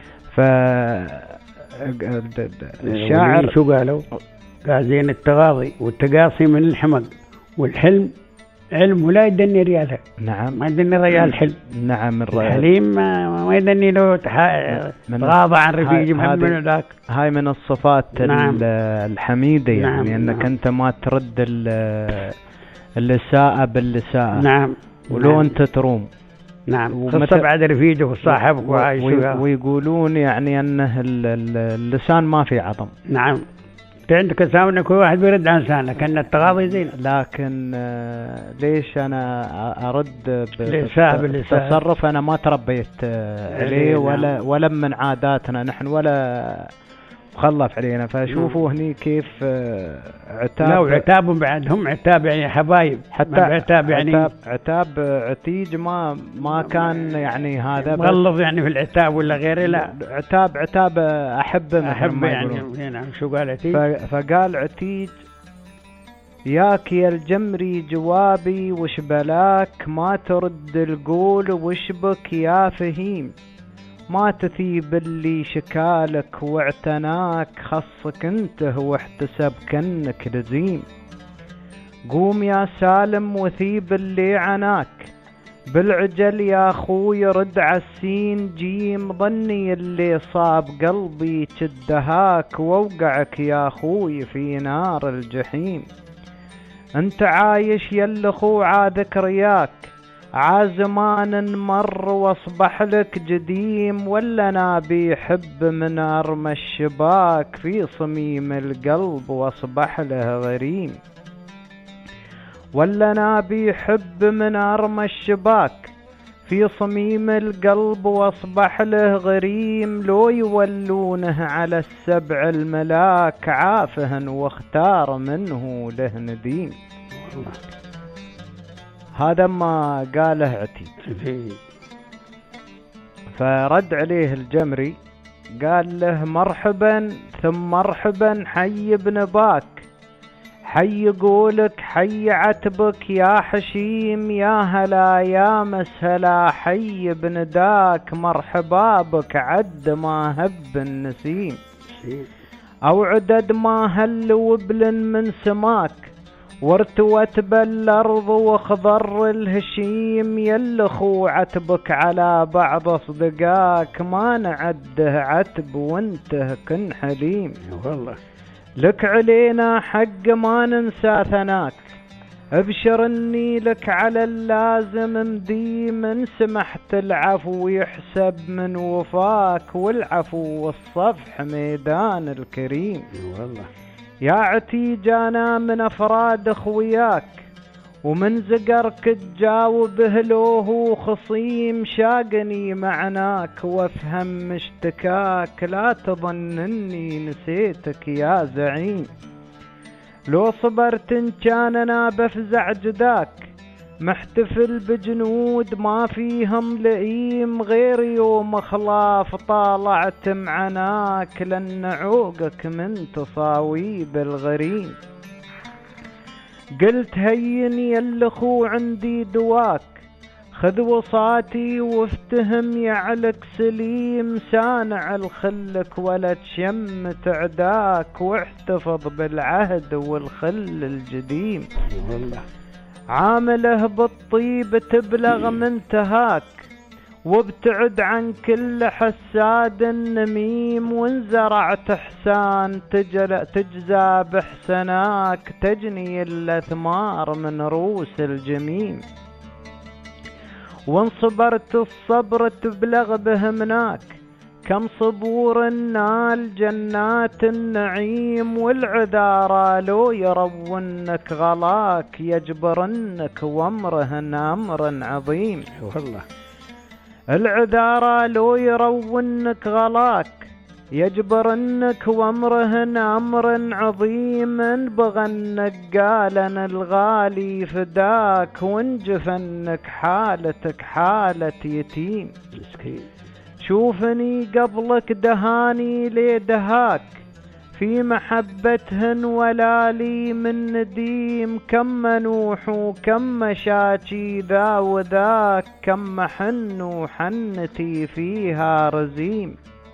الشاعر شو قالوا؟ قال زين التغاضي والتقاصي من الحمق، والحلم علم ولا يدني ريالها. نعم. ما يدني ريال حلم. نعم. الحليم ما يدني له تغاضى عن رفيق محمد من ذاك. هاي من الصفات نعم. الحميدة يعني نعم. انك انت ما ترد اللساءة باللساءة. نعم. ولو نعم. انت تروم. نعم. خصة بعد رفيقه وصاحبك ويقولون يعني انه اللسان ما في عظم. نعم. عندك سامنا كل واحد بيرد عن لسانك ان التغاضي زين، لكن ليش انا ارد بالتصرف؟ انا ما تربيت عليه ولا من عاداتنا نحن ولا مخلف علينا. فشوفوا هني كيف عتاب. لا وعتاب بعد هم عتاب يعني حبايب، حتى عتاب يعني عتاب عتيج ما كان يعني هذا مغلظ يعني في العتاب ولا غيره. لا عتاب احب يعني. نعم. شو قال عتيج؟ فقال عتيج ياك يا الجمري جوابي وش بلاك ما ترد القول وش بك يا فهيم، ما تثيب اللي شكالك واعتناك خصك انته واحتسب كنك لزيم. قوم يا سالم وثيب اللي عناك بالعجل يا خوي رد عالسين جيم، ظني اللي صاب قلبي كدهاك واوقعك يا خوي في نار الجحيم. انت عايش يا اخو عادك رياك عازمان مر واصبح لك جديم، ولا نابي حب من ارمى الشباك في صميم القلب واصبح له غريم. ولا نابي حب من ارمى الشباك في صميم القلب واصبح له غريم، لو يولونه على السبع الملاك عافهن واختار منه له نديم. هذا ما قاله عتيج. فرد عليه الجمري قال له مرحبا ثم مرحبا حي ابن باك، حي قولك حي عتبك يا حشيم، يا هلا يا مسهلا حي ابن داك، مرحبا بك عد ما هب النسيم، أو عدد ما هل وبل من سماك، وارتوت بالارض واخضر الهشيم، يلخو عتبك على بعض اصدقاك، ما نعده عتب وانته كن حليم، والله لك علينا حق ما ننسى ثناك، ابشر اني لك على اللازم مديم، ان سمحت العفو يحسب من وفاك، والعفو والصفح ميدان الكريم. والله يا عتيج انا من افراد اخوياك، ومن زقرك تجاوب هلوه خصيم، شاقني معناك وافهم مشتكاك، لا تظن اني نسيتك يا زعيم، لو صبرت ان كان انا بفزع جداك، محتفل بجنود ما فيهم لئيم، غير يوم خلاف طالعت معناك، لن عوقك من تصاويب الغريم، قلت هين يلخو عندي دواك، خذ وصاتي وافتهم يعلك سليم، سانع الخلك ولا تشمت عداك، واحتفظ بالعهد والخل الجديم، والله عامله بالطيب تبلغ منتهاك، وابتعد عن كل حساد نميم، وان زرعت احسان تجزى بحسناك، تجني الاثمار من روس الجميم، وان صبرت الصبر تبلغ بهمناك، كم صبور نال جنات النعيم، والعذارى لو يرونك غلاك، يجبرنك وامرهن امر عظيم، والله العذارى لو يرونك غلاك، يجبرنك وامرهن امر عظيم، ان بغنك قالن الغالي فداك، وانجفنك حالتك حالة يتيم، مسكين شوفني قبلك دهاني ليدهاك، في محبتهن ولا لي من نديم، كم منوح وكم مشاكي ذا وذاك، كم محن وحنتي فيها رزيم،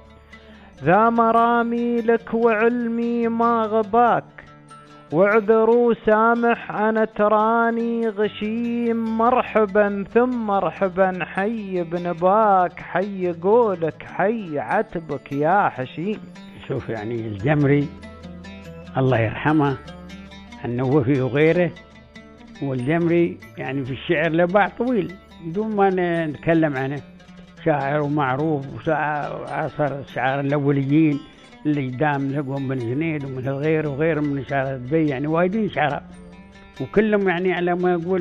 ذا مرامي لك وعلمي ما غباك، واعذروا سامح أنا تراني غشيم، مرحبا ثم مرحبا حي ابن باك، حي قولك حي عتبك يا حشيم. شوف يعني الجمري الله يرحمه النوفي وغيره، والجمري يعني في الشعر له باع طويل بدون ما نتكلم عنه، شاعر ومعروف وعصر الشعر الأوليين اللي قدام لقوم بن جنيد ومن الغير وغير من شعراء دبي، يعني وايدين شعراء وكلهم يعني على ما يقول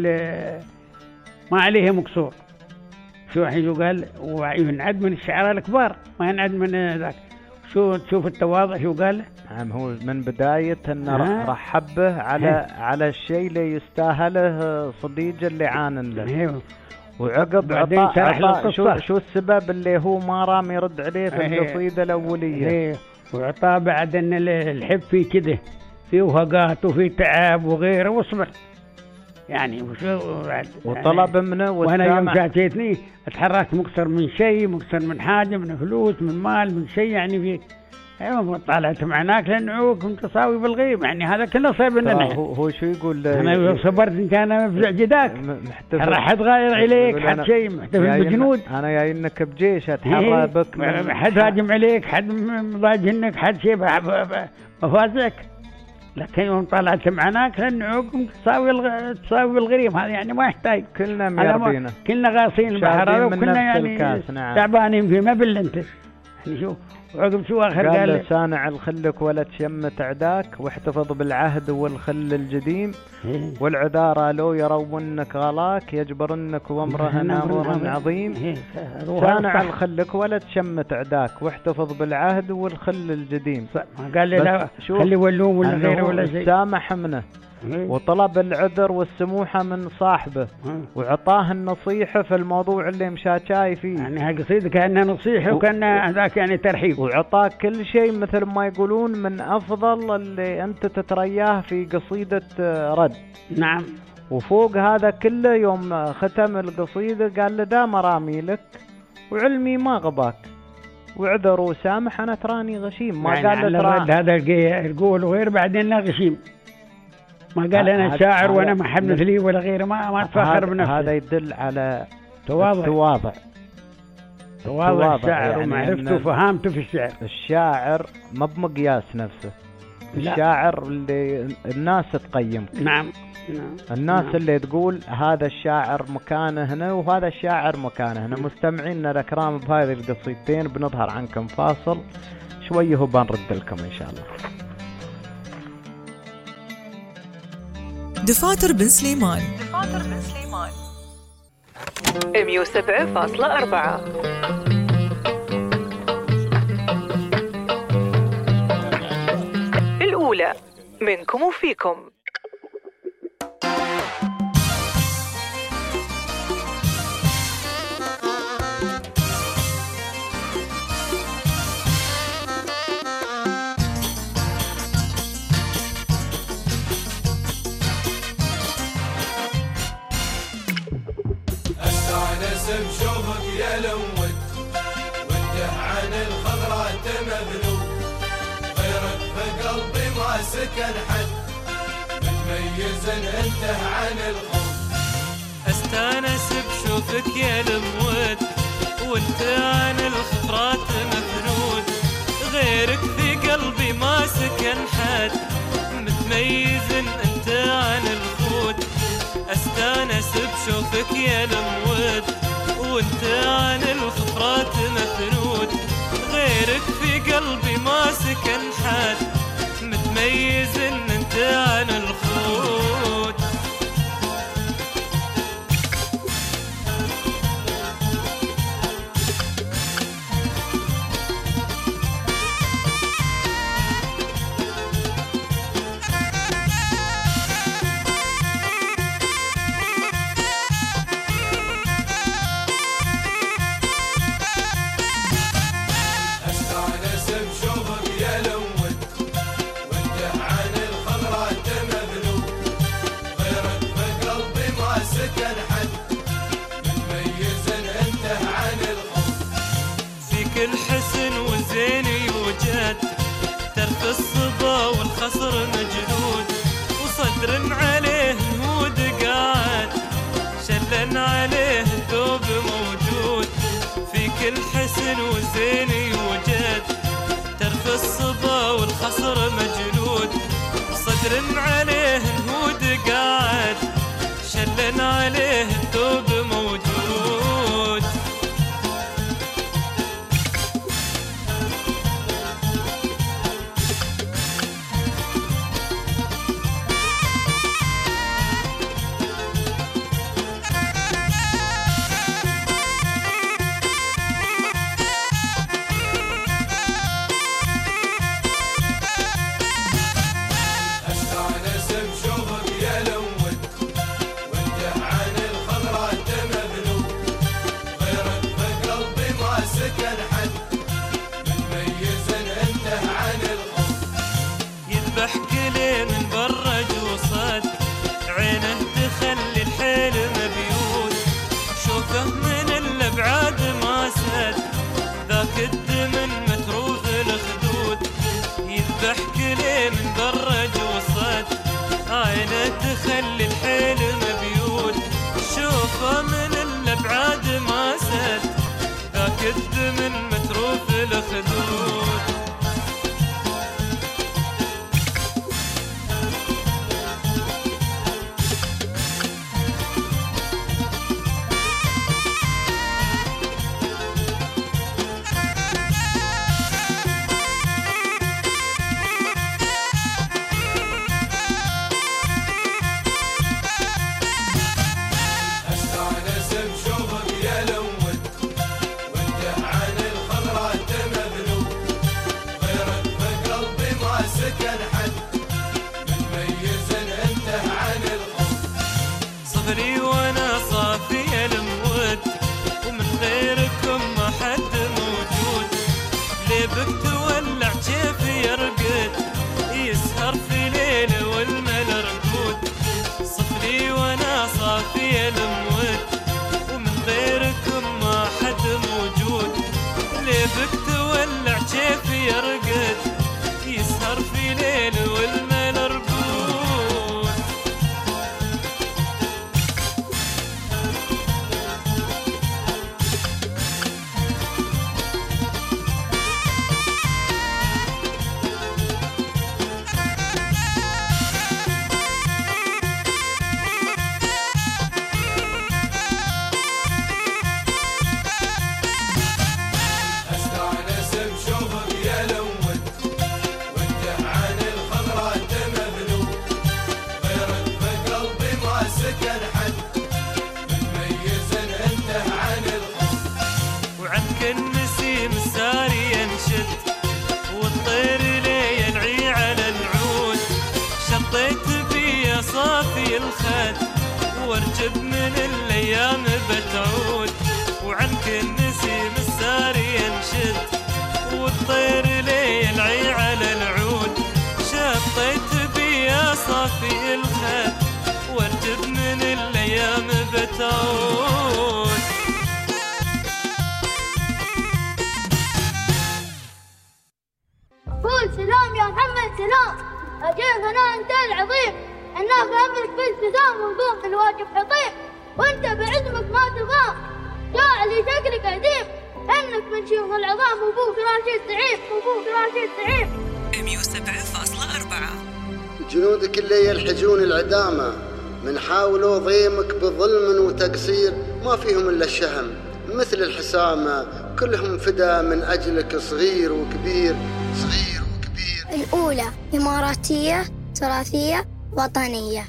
ما عليهم قصور. شو حين قال وينعد من الشعراء الكبار ما ينعد من ذاك. شو تشوف التواضع شو قال؟ نعم هو من بداية انه رحب به على الشيء اللي يستاهله صديق اللي عانن له. وعقب بعدين شرح له شو السبب اللي هو ما رام يرد عليه في القصيدة الأولية. وعطاه بعد ان الحب فيه كده فيه وهقات وفيه تعب وغيره واصبر يعني وطلب منه وانا يوم جاتني اتحركت مكسر من شيء، مكسر من حاجه، من فلوس، من مال، من شيء يعني في ايوه طالعت معناك لنعوك كنت صاوي بالغيب، يعني هذا كله صيب لنا. هو شو يقول؟ انا صبرت ان كان مفزع جداك راح تغير عليك حد شيء محتفل بجنود، انا جاي انك بجيش اتحرى بك حد هاجم عليك، حد مضاجنك، حد شيء مفازعك، لكن يوم طلعت معناك لنعوك تساوي بالغريم، هذا يعني ما يحتاج. كلنا ميربينا كلنا غاصين البحر وكلنا يعني تعبانين فيه ما بالانت يعني. شو وعقب شو آخر قال سانع الخلك ولا تشمت عداك، واحتفظ بالعهد والخل الجديم، والعذارى لو يرونك غلاك يجبرنك وامرهن امر عظيم. سانع الخلك ولا تشمت عداك، واحتفظ بالعهد والخل الجديم. قال لي لا خلي ولوم ولا غيره ولا شيء، سامح منه وطلب العذر والسموحة من صاحبه وعطاه النصيحة في الموضوع اللي مشاكاي فيه. يعني هالقصيدة كأنها نصيحة وكأنها هذاك يعني ترحيب، وعطاك كل شيء مثل ما يقولون من أفضل اللي أنت تترياه في قصيدة رد. نعم. وفوق هذا كله يوم ختم القصيدة قال له دا مرامي لك وعلمي ما غباك وعذر وسامح أنا تراني غشيم. ما يعني قال له ترى هذا القول غير بعدين لا غشيم، ما قال أنا شاعر وأنا ما حد مثلي ولا غيره، ما أتفاخر بنفسه. هذا يدل على تواضع الشاعر يعني ومعرفته وفهامته في الشعر. الشاعر ما بمقياس نفسه، الشاعر اللي الناس تقيمك. نعم. الناس اللي تقول هذا الشاعر مكانه هنا وهذا الشاعر مكانه هنا. مستمعينا الأكرام بهذه القصيدتين بنظهر عنكم فاصل شويه وبنرد لكم إن شاء الله. دفاتر بن سليمان 107.4 الأولى منكم وفيكم. بشوفك يا لمود وانته عن الخضراء مبنود، غيرك في قلبي ما سكن حد، متميز انته عن الخوف. استانس بشوفك يا لمود وانت عن الخضرات مبنود، غيرك في قلبي ما سكن حد، متميز انت عن الخود. استانس بشوفك يا لمود وانت عن الخفرات مفنود، غيرك في قلبي ما سكن حد، متميز ان انت عن الخود. الحسن والزين يوجد، ترف الصبا والخصر مجهود، وصدر عليه نهود قاعد، شلن عليه الثوب موجود. فيك الحسن والزين يوجد، ترف الصبا والخصر مجهود، وصدر عليه نهود قاعد، شلن عليه الثوب موجود. تخلي الحيل مبيوت، شوفه من الابعاد ما سد، ذاك الدمن متروف الخدود. استانس بشوفك يا لمود وانت عن الخضراء ليبك تولع كيف يرقد يسهر في ليل والمل رقود صفلي وانا صافي المود ومن غيركم ما حد موجود ليبك تولع كيف يرقد يسهر في ليل والمل رقود صافي الخد وارجب من الايام بتعود وعنك النسيم الساري ينشد والطير لي يلعي على العود شطيت بي يا صافي الخد وارجب من الايام بتعود قول سلام يا محمد سلام اجيب انا انت العظيم الناس أمرك بالتزام ونقوم الواجب حطيم وانت بعزمك ما تضام جاء لي شكلك عديم انك من شيوخ العظام وابوك راشد سعيد وابوك راشد سعيد 107.4 جنودك اللي يلحجون العدامة من حاولوا ضيمك بظلم وتقصير ما فيهم الا الشهم مثل الحسامة كلهم فدا من اجلك صغير وكبير صغير وكبير. الاولى اماراتية تراثية وطنية.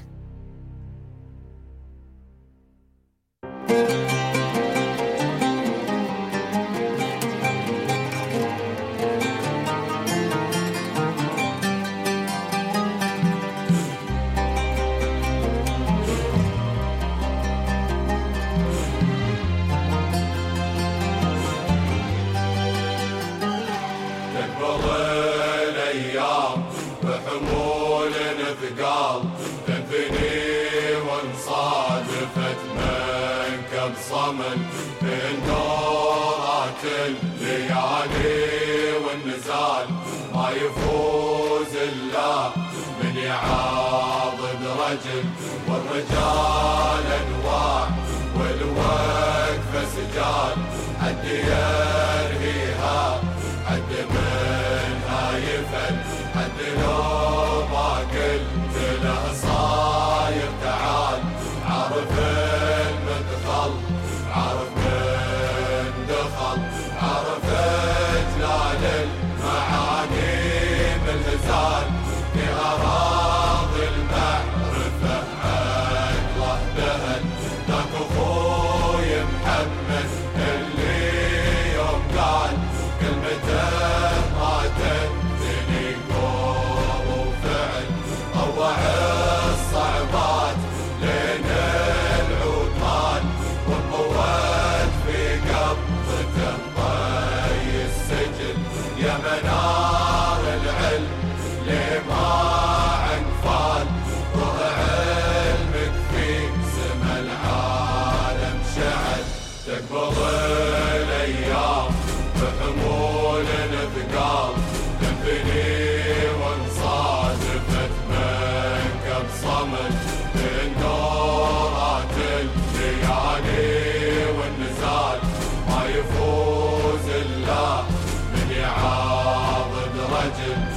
تقبل الأيام بحمول ثقال تنثني وانصادفت منكب صمن من دورات الليالي والنزال ما يفوز إلا من يعاضد رجل والرجال أنواع والوقفة سجال حد يرهيها حد منها يفل حد لو ما قلت له صاير تعال عرف المدخل عرف من دخل عرف جلال المعاني بالهزال في أراضي المعرفة عقله دهن ذاك أخوي محمد اللي يوم قال كلمته ما تنتني قول وفعل طوع الصعبات لين العود والقوات في قبضته طي السجن يا منار العلم لما عنفال روح علمك في سما العالم شعل تقبض الايام بحمول ثقال تنبني وانصادفت منكب صمد من دورات الليالي والنزال ما يفوز إلا من يعاضد رجل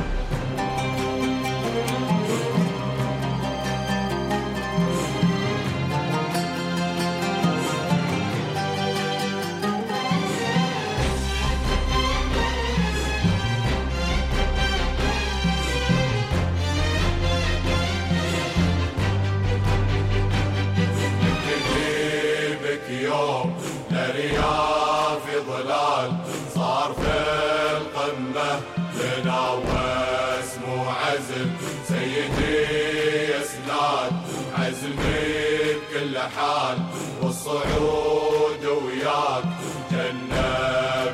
يوم لرياض في ظلال صار في القمة لنا واسمه عزل سيدي اسناد عزمي بكل حال والصعود وياك جنبنا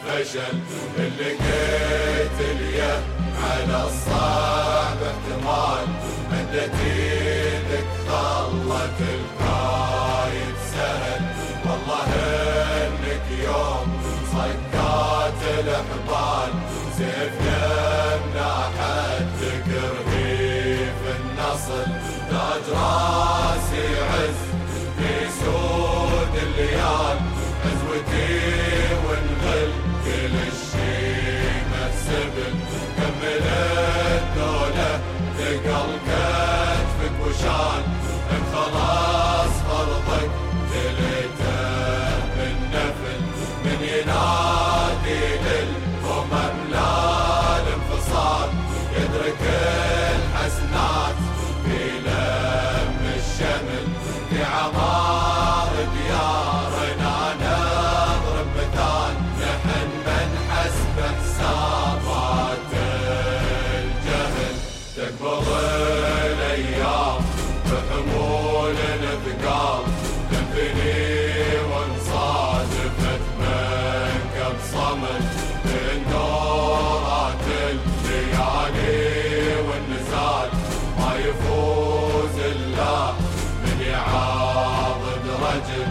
فشل اللي لقيت اليه على الصعب احتمال مدت ايدك خلت الكايد سهل والله انك يوم صكات الاحبال سيف يمنع حدك رهيف النصل تاج راسي عز في سود الليال عزوتي ونغل كل الشيمة السبل كمل الدولة ثقل كتفك وشان ان خلاص فرضك تلته بالنفل من ينادي للأمم لا الانفصال يدرك الحسنات في لم الشمل في عمار ديارنا نضرب مثال نحن من حسب حسابات الجهل تقبض الايام بحمول ثقال تنفني وانصادفت منكب صمد من دورات الليالي والنزال ما يفوز الا من يعاضد رجل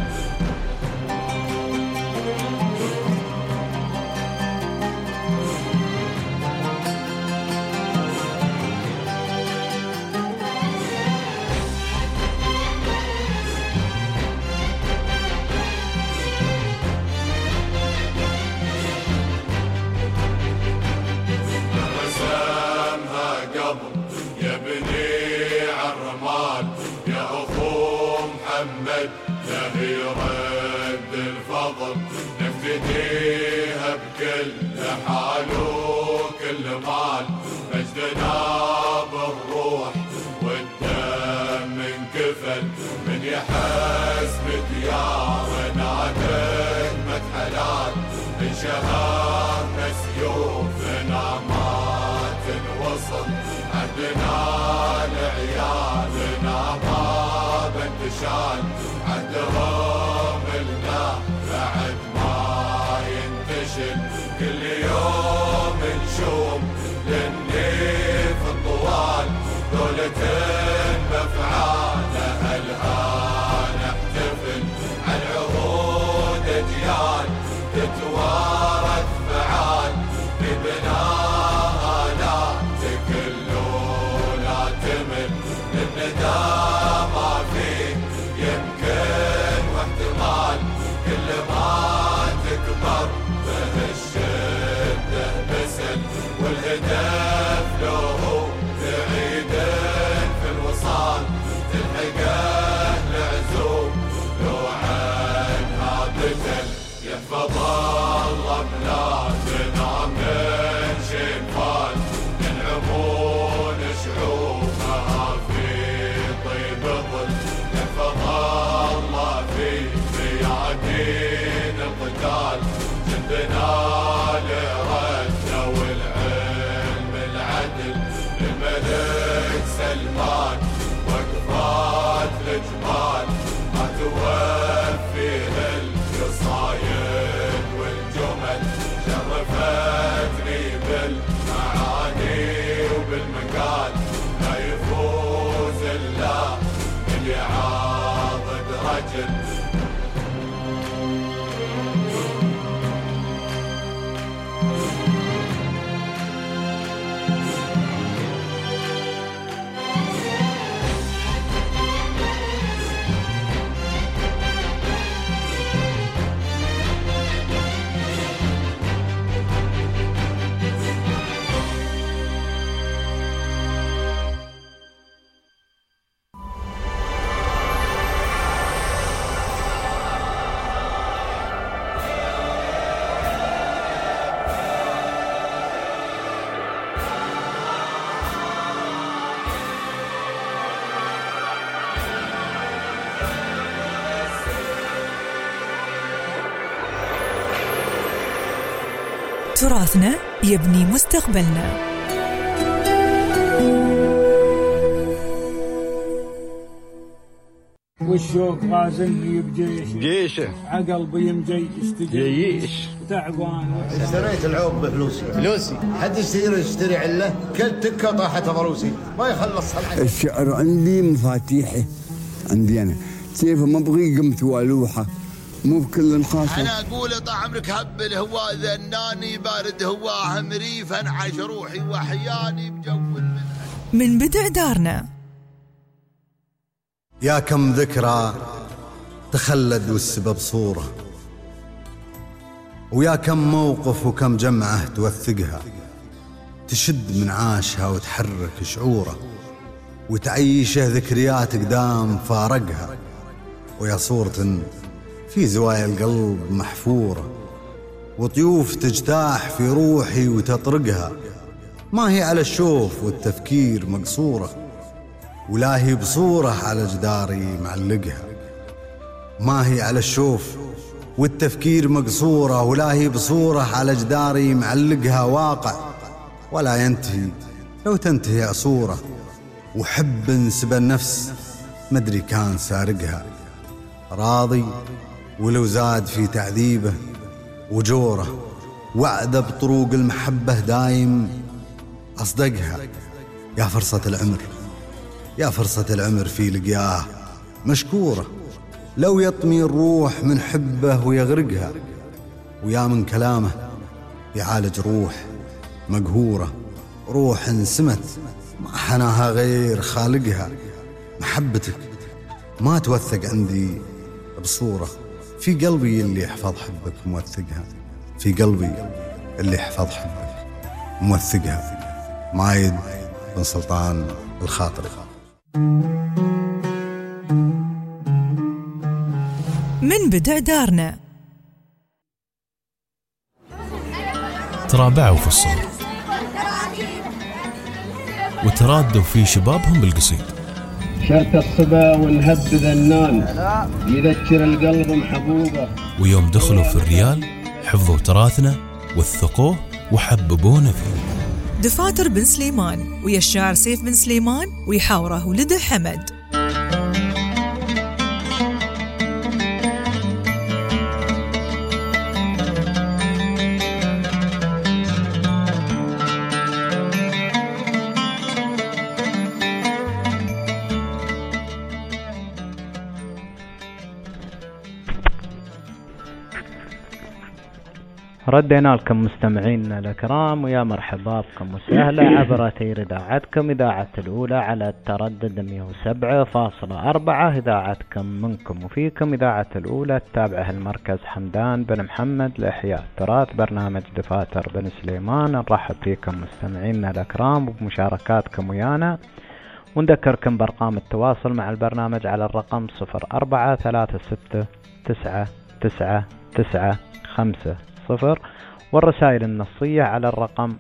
محمد له يرد الفضل نفتديها بكل حال وكل مال مجدنا بالروح والدم انكفل من يحسب ديارنا دقمة حلال من شهرنا سيوفنا ما تنوصل عندنا لعيالنا ما بنتشال عندهم لنا بعد ما ينتشل كل يوم نشوف للنيف الطوال دولة مفعالها الهان احتفل عن عهود اجيال تتوارث فعال ببناها لا تكل لا تمل الندامة فيه يمكن واحتمال كل ما تكبر به الشدة بسل والهدف له بعيد في الوصال تلحقه العزوم لو عنها بتل يحفظ الله بلادنا من شنفال ينعمون شعوبها في طيب ظل يحفظ الله في ميادين القتال جندنا لردنا والعلم العدل الملك سلمان وقفات الجمال ما توفيه القصايد والجمل شرفتني بالمعاني وبالمقال لا يفوز الا من يعاضد رجل تراثنا يبني مستقبلنا. والشوق غازلني بجيشه جيشه عقلبي يمجي استجيش تعبان. اشتريت العوب بفلوسي حد يشتري عله كل تكه طاحت ضروسي ما يخلص صنعتي. الشعر عندي مفاتيحه عندي انا كيف ما ابغي قمت والوحه مو بكل خاصه. انا اقول طال عمرك هبل هو ذناني بارد هواه مريف انعش روحي وحياني بجول من بدع دارنا. يا كم ذكرى تخلد والسبب صورة، ويا كم موقف وكم جمعة توثقها، تشد من عاشها وتحرك شعوره، وتعيشه ذكريات قدام فارقها، ويا صورة في زوايا القلب محفورة، وطيوف تجتاح في روحي وتطرقها، ما هي على الشوف والتفكير مقصورة، ولا هي بصورة على جداري معلقها. ما هي على الشوف والتفكير مقصورة، ولا هي بصورة على جداري معلقها، واقع ولا ينتهي لو تنتهي عصورة، وحب انسبى النفس مدري كان سارقها، راضي ولو زاد في تعذيبه وجوره، وعده بطروق المحبة دايم أصدقها. يا فرصة العمر يا فرصة العمر في لقياه مشكورة، لو يطمي الروح من حبه ويغرقها، ويا من كلامه يعالج روح مقهورة، روح انسمت ما حناها غير خالقها. محبتك ما توثق عندي بصورة، في قلبي اللي يحفظ حبك موثقها، في قلبي اللي يحفظ حبك موثقها. مايد بن سلطان الخاطري. من بدع دارنا. ترابعوا في الصور وترادوا في شبابهم بالقصيد، شرت الصبا والهب ذنان يذكر القلب محبوبه، ويوم دخلوا في الريال حفظوا تراثنا وثقوه وحببونا فيه. دفاتر بن سليمان ويا الشاعر سيف بن سليمان ويحاوره ولده حمد. ردينا لكم مستمعينا الكرام، ويا مرحبا بكم وسهلا عبر أثير إذاعتكم إذاعة الأولى على التردد 107.4. إذاعتكم منكم وفيكم إذاعة الأولى تتابعها المركز حمدان بن محمد لإحياء التراث، برنامج دفاتر بن سليمان. نرحب فيكم مستمعينا الكرام وبمشاركاتكم ويانا، ونذكركم بأرقام التواصل مع البرنامج على الرقم 0436999950، والرسائل النصية على الرقم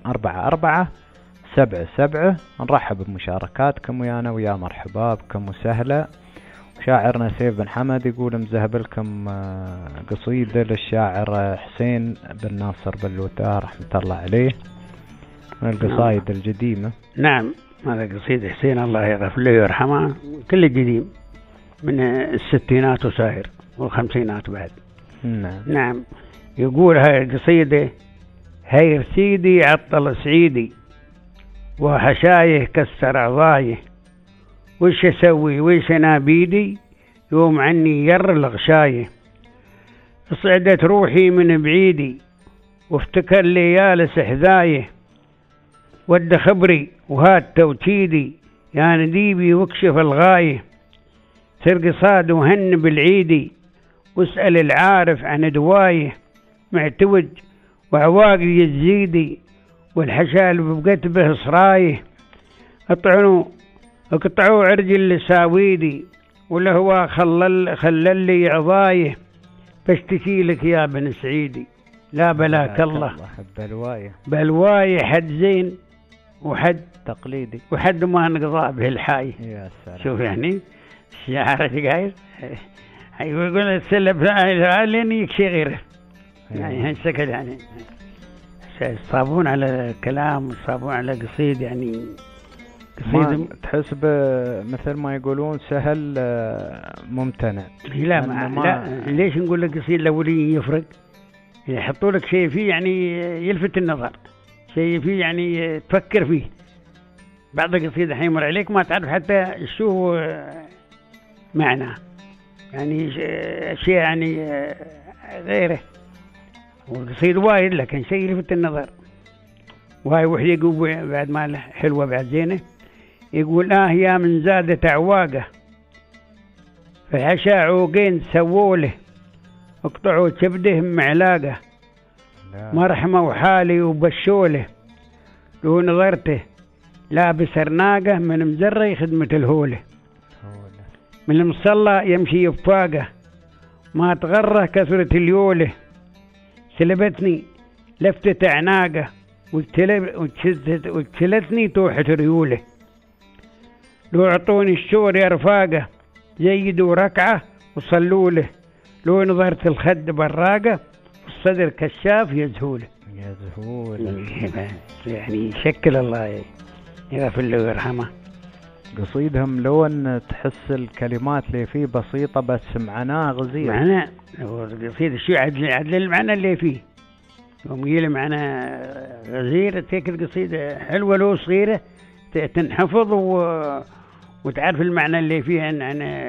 4477. نرحب بمشاركاتكم ويانا، ويا مرحبا بكم وسهلا. شاعرنا سيف بن حمد يقول مذهب لكم قصيدة للشاعر حسين بن ناصر بلوتة رحمة الله عليه من القصائد القديمة. نعم، هذا قصيدة حسين الله يغفر له ويرحمه، كل قديم من الستينات وسائر والخمسينات بعد. نعم. يقول هاي القصيدة: هير سيدي عطل سعيدي وحشايه كسر عضايه، وش اسوي وش انا بيدي يوم عني ير الغشايه، صعدت روحي من بعيدي وافتكر ليالي سحذايه، ود خبري وهات توكيدي يا نديبي واكشف الغايه، سر قصاد وهن بالعيدي واسأل العارف عن دوايه، معتوج وعواقي الزيدي والحشال ببقت به صرايه، اقطعوا عرجل لساويدي والهوا خلل لي عضايه، بشتكي لك يا بن سعيدي لا بلاك الله بلوايه حد زين وحد تقليدي وحد ما نقضى به الحاي. يا سلام. شوف يعني الشعر قايل يقول السلب لين يكشي غيره يعني هالشكل، يعني صابون على كلام صابون على قصيد، يعني قصيد تحس مثل ما يقولون سهل ممتنع. لا ليش نقول لك قصيد الأولي يفرق؟ يحطوا لك شيء فيه يعني يلفت النظر، شيء فيه يعني تفكر فيه. بعض القصيدة حيمر عليك ما تعرف حتى شو معناه، يعني أشياء يعني غيره. والقصيدة وايد لكن شيء يلفت النظر. وهاي وحدة يقول بعد ما حلوة بعد زينة، يقول يا من زادت عواقه فحشا عوقين سووله اقطعوا كبده معلاقه مرحمة وحالي وبشوله لو نظرته لابس رناقه من مزري خدمة الهوله من المصلى يمشي بفاقه ما تغره كثرة اليوله سلبتني لفتة عناقه وتشلتني توحة ريوله لو عطوني الشور يا رفاقه زيدوا ركعة وصلوا له لو نظرت الخد براقة والصدر كشاف يزهوله يعني شكل الله يغفر له ويرحمه. قصيدهم لون تحس الكلمات اللي فيه بسيطة بس معناه غزير. معناه قصيدة شو عدل المعنى اللي فيه يوم يجي معنى غزير. تيك القصيدة حلوة لو صغيرة تنحفظ وتعرف المعنى اللي فيها. أنا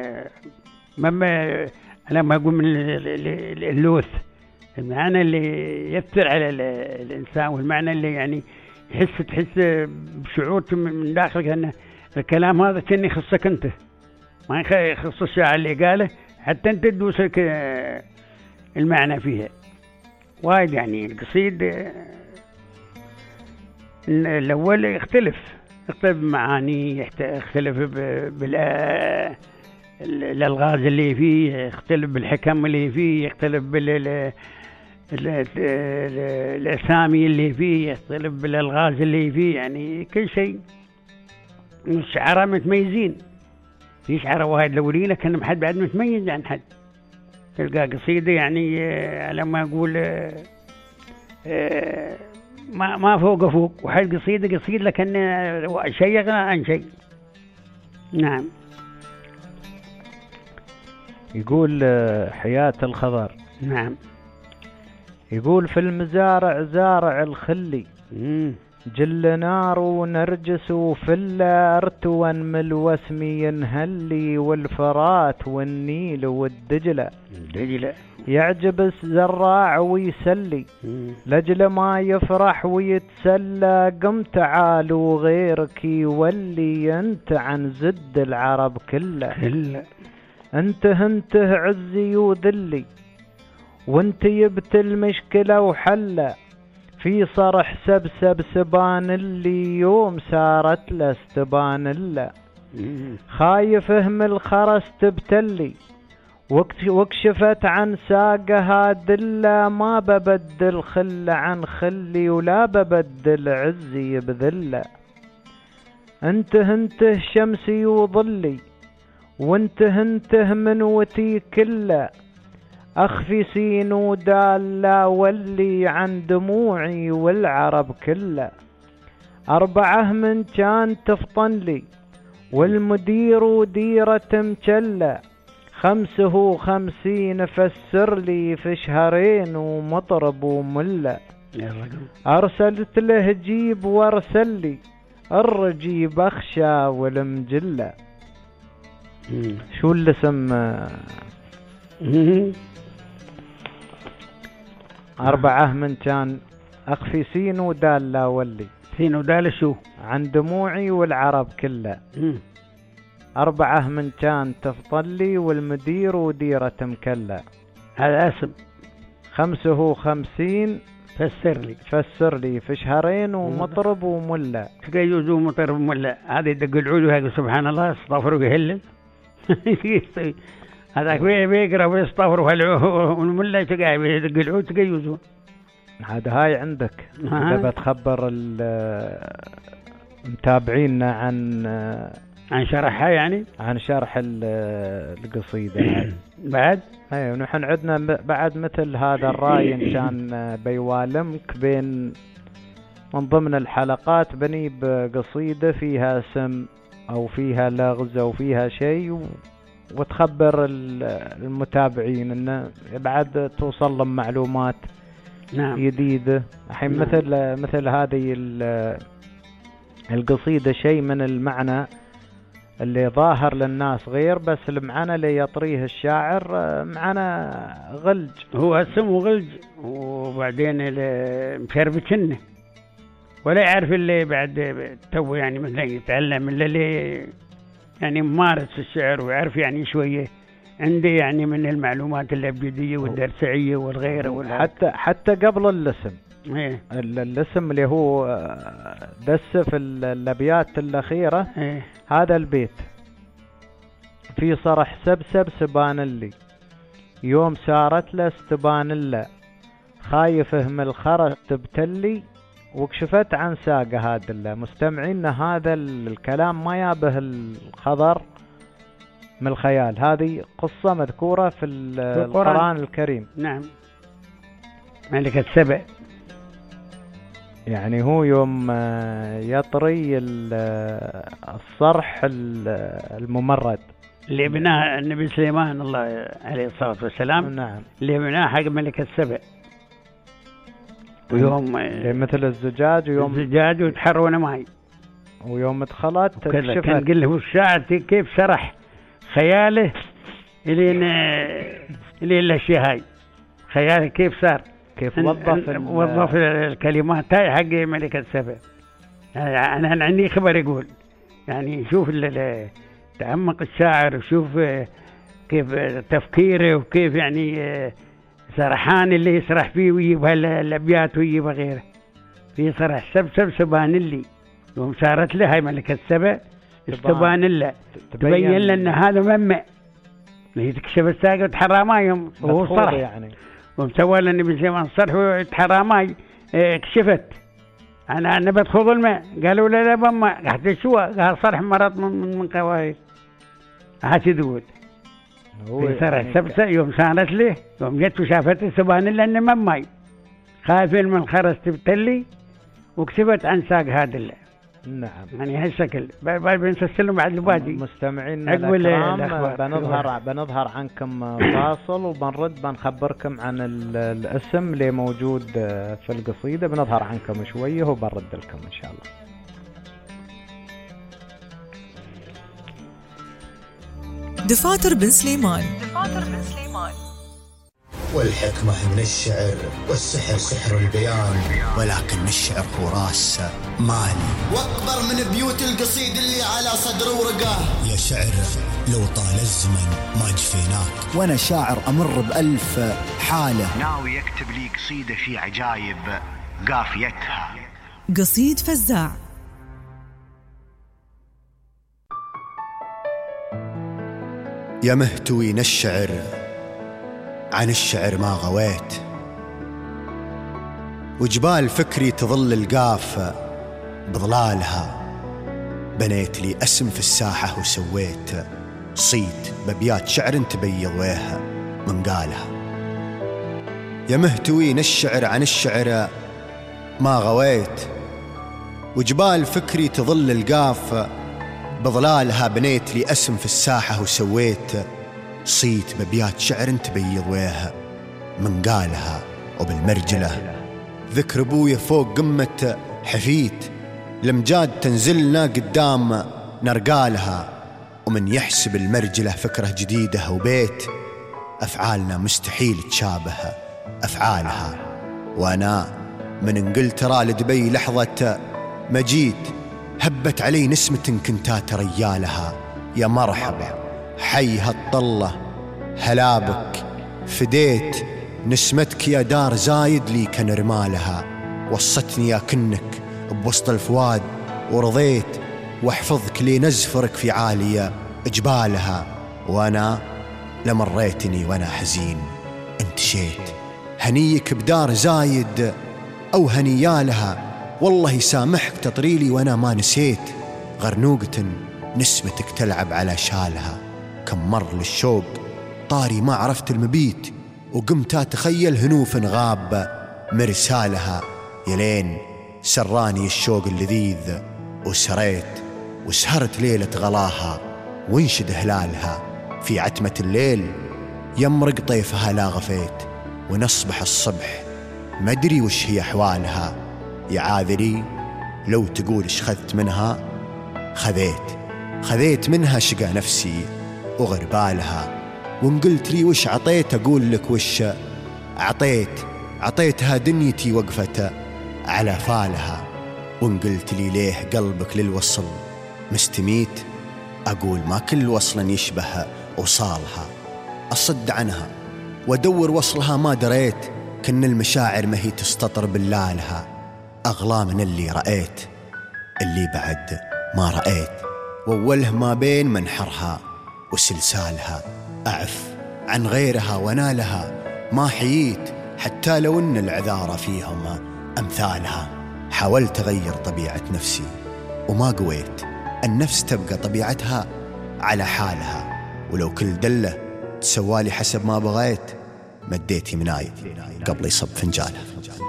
لما أقول من اللوث المعنى اللي يأثر على الإنسان والمعنى اللي يعني تحس بشعور من داخلك أن الكلام هذا كان يخصك أنت ما يخص الشاعر اللي قاله حتى أنت تدوسك المعنى فيها وايد. يعني القصيد الأول يختلف معاني يختلف بالألغاز اللي فيه يختلف بالحكم اللي فيه يختلف بالأسامي اللي فيه يختلف بالألغاز اللي فيه يعني كل شيء. الشعراء متميزين في شعراء وايد الأولين لكن حد بعد متميز عن حد. تلقى قصيدة يعني لما أقول ما فوق وحد قصيدة لكن شيء غير عن شيء. نعم. يقول حياة الخضر. نعم. يقول في المزارع زارع الخلي جل نار ونرجس وفلا ارتوا من الوسم ينهلي والفرات والنيل والدجلة يعجب الزراع ويسلي لجل ما يفرح ويتسلى قم تعالوا غيرك يولي انت عن زد العرب كله انته عزي وذلي وانت يبت المشكلة وحلة في صرح سبسب سبان اللي يوم سارت له استبان الله خايف اهم الخرس تبتلي واكشفت عن ساقها دلة ما ببدل خل عن خلي ولا ببدل عزي بذلة انته شمسي وظلي وانته منوتي كله أخفي سين ودالة ولي عن دموعي والعرب كله 4 من كان تفطن لي والمدير وديرة مجلة 55 فسر لي في شهرين ومطرب وملة أرسلت له جيب وارسل لي الرجيب أخشى والمجلة. شو الاسم 4 من كان أخفي سين ودال لا ولي سين ودال شو عن دموعي والعرب كله 4 من كان تفضلي والمدير وديرة مكلة. هذا اسم 55 فسر لي في شهرين ومطرب وملة تجيز ومطرب وملة. هذا يدق العود وهذا سبحان الله استغفر ويهلل هذاك بيقرا ويستغفر والملا تقاعد يدق العود تجيزه. هذا هاي عندك إذا بتخبر متابعينا عن شرحها يعني عن شرح القصيدة بعد. ايوه ونحن عندنا بعد مثل هذا الراي إن كان بيوالمك بين من ضمن الحلقات بني بقصيدة فيها سم او فيها لغز او فيها شيء وتخبر المتابعين انه بعد توصل لهم معلومات جديدة الحين. مثل هذه القصيدة شيء من المعنى اللي ظاهر للناس غير، بس المعنى اللي يطريه الشاعر معنى غلج، هو اسمه غلج، وبعدين مشربشنه ولا يعرف اللي بعد تو يعني مثلا يتعلم اللي يعني ممارس الشعر ويعرف يعني شوية عندي يعني من المعلومات الأبجدية والدرسعية والغيره حتى قبل اللسم. اللسم اللي هو دس في الأبيات الأخيرة. هذا البيت في صرح سبسب سبان اللي يوم سارت له استبان الله خايفه من الخرس تبتلي وكشفت عن ساقه. هذا الله مستمعين، هذا الكلام ما يابه الخضر من الخيال، هذه قصة مذكورة في القرآن الكريم. نعم، ملكة سبع. يعني هو يوم يطري الصرح الممرد اللي بناه النبي سليمان الله عليه الصلاة والسلام. نعم، اللي بناه حق ملكة سبع، ويوم مثل الزجاج، ويوم الزجاج وتحرون معي، ويوم دخلت كان قل له الشاعر كيف سرح خياله إلين الأشياء هاي، خياله كيف صار، كيف وظف الكلمات هاي حق ملكة سبع. أنا عندي خبر يقول يعني شوف تعمق الشاعر وشوف كيف تفكيره وكيف يعني سرحان اللي يسرح فيه ويجيب الأبيات ويجيب غيره. في صرح سبسب سبان اللي يوم صارت له هاي ملكة سبع استبان الله تبين لنا هذا ممع اللي تكشف الساقة وتحرى ماي وهو صرح يعني. ومسوى النبي سليمان صرح وتحرى ماي كشفت أنا بدخل الماء، قالوا لا بما قحت شو قال صرح مرض من قوايد. هاتي تقول في صرح سبسة يوم صارت له يوم جت وشافت سبان الله إنه مماي خايفين من الخرس تبتلي وكسبت عن ساق هذا الله. نعم، يعني هالشكل بنسلم بعد البادي. مستمعين الكرام، بنظهر عنكم فاصل وبنرد بنخبركم عن الاسم اللي موجود في القصيدة. بنظهر عنكم شوية وبنرد لكم إن شاء الله. دفاتر بن سليمان. والحكمة من الشعر والسحر سحر البيان، ولكن الشعر هو راس مالي واكبر من بيوت القصيد اللي على صدر ورقاه. يا شعر لو طال الزمن ما جفيناك، وانا شاعر امر ب1000 حالة، ناوي يكتب لي قصيدة في عجايب قافيتها. قصيد فزاع. يا مهتوين الشعر عن الشعر ما غويت، وجبال فكري تظل القافة بظلالها، بنيت لي اسم في الساحة وسويت صيت ببيات شعر تبيض ويها من قالها. يا مهتوين الشعر عن الشعر ما غويت، وجبال فكري تظل القافة بظلالها، بنيت لي اسم في الساحة وسويت صيت ببيات شعر تبيض ويها من قالها. وبالمرجلة ذكر ابويا فوق قمة حفيت، لمجاد تنزلنا قدام نرقالها، ومن يحسب المرجلة فكرة جديدة وبيت، أفعالنا مستحيل تشابه أفعالها. وأنا من انقلترا لدبي لحظة مجيت، هبت علي نسمة كنتات ريالها. يا مرحبا حي هالطلة هلابك، فديت نسمتك يا دار زايد لي كنرمالها، وصتني يا كنك بوسط الفواد ورضيت، واحفظك لي نزفرك في عالية جبالها. وانا لمريتني وانا حزين انتشيت، هنيك بدار زايد او هنيالها، والله يسامحك تطريلي وانا ما نسيت، غرنوقة نسمتك تلعب على شالها. كم مر للشوق طاري ما عرفت المبيت، وقمت أتخيل هنوف غاب مرسالها. يلين سراني الشوق اللذيذ وسريت، وسهرت ليلة غلاها وانشد هلالها. في عتمة الليل يمرق طيفها لا غفيت، ونصبح الصبح ما أدري وش هي أحوالها. يا عاذري لو تقول إيش خذت منها، خذيت منها شقى نفسي وغربالها. وإن قلت لي وش عطيت أقول لك وش عطيتها دنيتي وقفت على فالها. وإن قلت لي ليه قلبك للوصل مستميت، أقول ما كل وصل يشبه وصالها. أصد عنها وأدور وصلها ما دريت، كن المشاعر ما هي تستطر باللالها. أغلى من اللي رأيت، اللي بعد ما رأيت، وأوله ما بين منحرها وسلسالها. أعف عن غيرها ونالها ما حييت، حتى لو أن العذار فيهم أمثالها. حاولت أغير طبيعة نفسي وما قويت، النفس تبقى طبيعتها على حالها. ولو كل دلة تسوالي حسب ما بغيت، مديتي مناي قبل يصب فنجالها.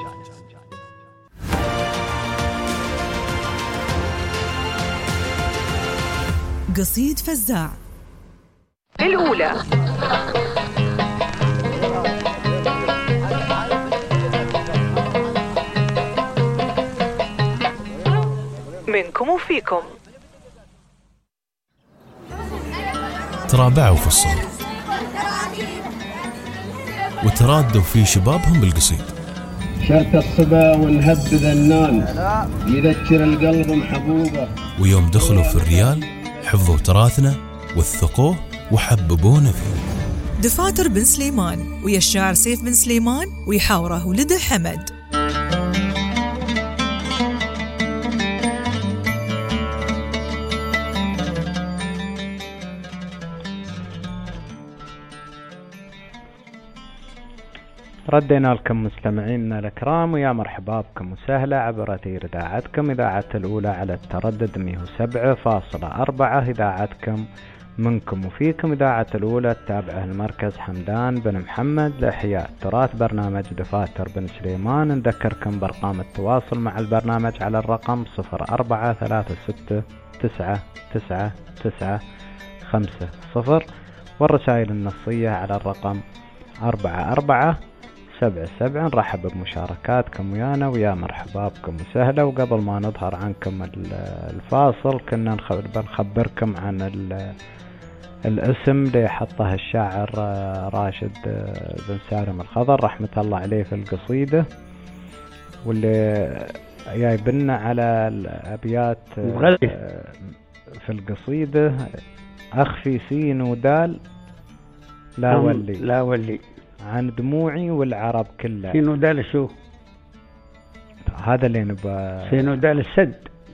قصيد فزاع الأولى. منكم وفيكم. ترابعوا في الصغر وترادوا في شبابهم بالقصيد. شرط الصبا والهب ذنان يذكر القلب محبوبه. ويوم دخلوا في الريال حفظوا تراثنا وثقوه وحببونا فيه. دفاتر بن سليمان ويا الشاعر سيف بن سليمان ويحاوره ولد حمد. ردينا لكم مستمعينا الكرام، ويا مرحبا بكم وسهلا عبر أثير إذاعتكم إذاعة الأولى على التردد 107.4. إذاعتكم منكم وفيكم إذاعة الأولى التابعة لمركز حمدان بن محمد لإحياء التراث، برنامج دفاتر بن سليمان. نذكركم بأرقام التواصل مع البرنامج على الرقم 0436999950، والرسائل النصية على الرقم 4477. نرحب بمشاركاتكم ويانا، ويا مرحبا بكم وسهلا. وقبل ما نظهر عنكم الفاصل كنا بنخبركم عن الاسم اللي حطه الشاعر راشد بن سالم الخضر رحمة الله عليه في القصيدة، واللي جايبنا على الأبيات في القصيدة. أخفي سين ودال لا ولي عن دموعي والعرب كلها. سين ودال شو؟ هذا اللي نبغى. سين ودال السد،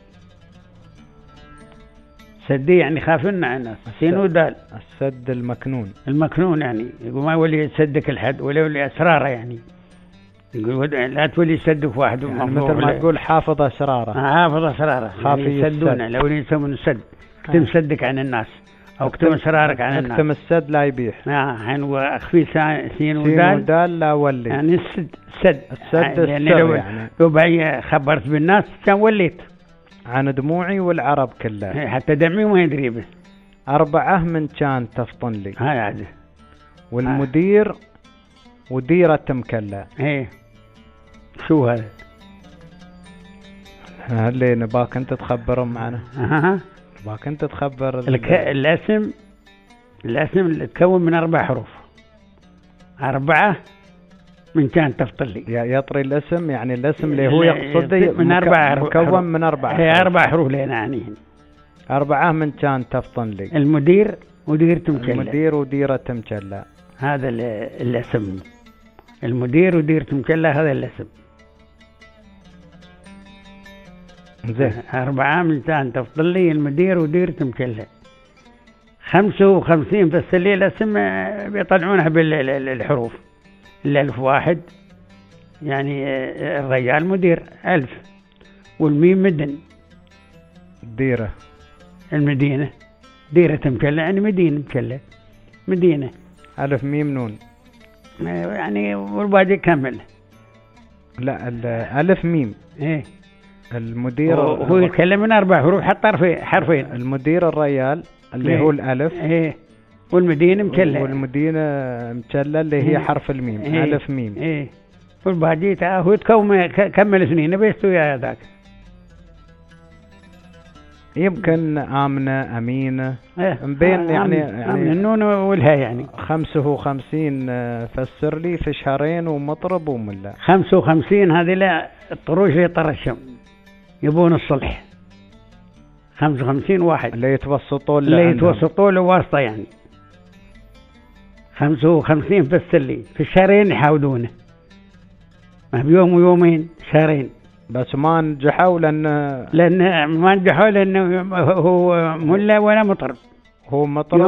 سدي يعني خافنا عن الناس. سين ودال السد المكنون يعني يقول ما يولي يسدك الحد ولا يولي أسراره، يعني يقول لا تولي يسدك واحد يعني مثل ما تقول حافظ أسراره. حافظ أسراره خافي يسدونه، لو يسمون السد كتم سدك عن الناس أو كتم أسرارك عن الناس. كتم السد لا يبيح. حين وأخفي سين ودال لا ولي، يعني السد يعني لو بعي خبرت بالناس كان وليت عن دموعي والعرب كلها، حتى دمعي ما يدري به. 4 من كان تفطن لي هاي عادي. والمدير وديرة مكلا. ايه شو هذا؟ اللي نباك انت تخبرهم معنا. نباك انت تخبر الاسم اللي تكون من 4 حروف. 4 من كان تفطن لي. يطري الاسم، يعني الاسم اللي هو يقصد من 4 مكون من 4 هي 4 حروف لنا عنيهن. 4 من كان تفطن لي. المدير وديرة مكلا. المدير وديرة مكلا، هذا الاسم. المدير وديرة مكلا هذا الاسم. زين. 4 من كان تفطن لي المدير وديرة مكلا. 55 بس اللي الاسم بيطلعونها بالحروف. الألف 1 يعني الرجال مدير 1000، والميم مدن ديرة. المدينة ديرة مكلا يعني مدينة 1000 ميم نون يعني والباقي كمل. لا 1000 ميم. ايه المدير هو يتكلم من 4 حروف حط حرفين. المدير الرجال اللي هو الألف. ايه والمدينة مكلا. والمدينة مكلا اللي هي حرف الميم. 1000 ميم. ايه والباجيت هو تكون كمل سنين بيستو يا ذاك. يمكن آمنة أمينة مبين يعني النون والها يعني 55 فسر لي في شهرين ومطرب وملا 55 هذه لا الطروش اللي يطرشهم يبون الصلح 55 واحد اللي يتوسطوا له واسطة يعني 55 فسر لي في الشهرين يحاولونه ما بيوم ويومين شهرين بس ما نجحوا لأن ما نجحوا لأنه هو ملا ولا مطرب. هو مطرب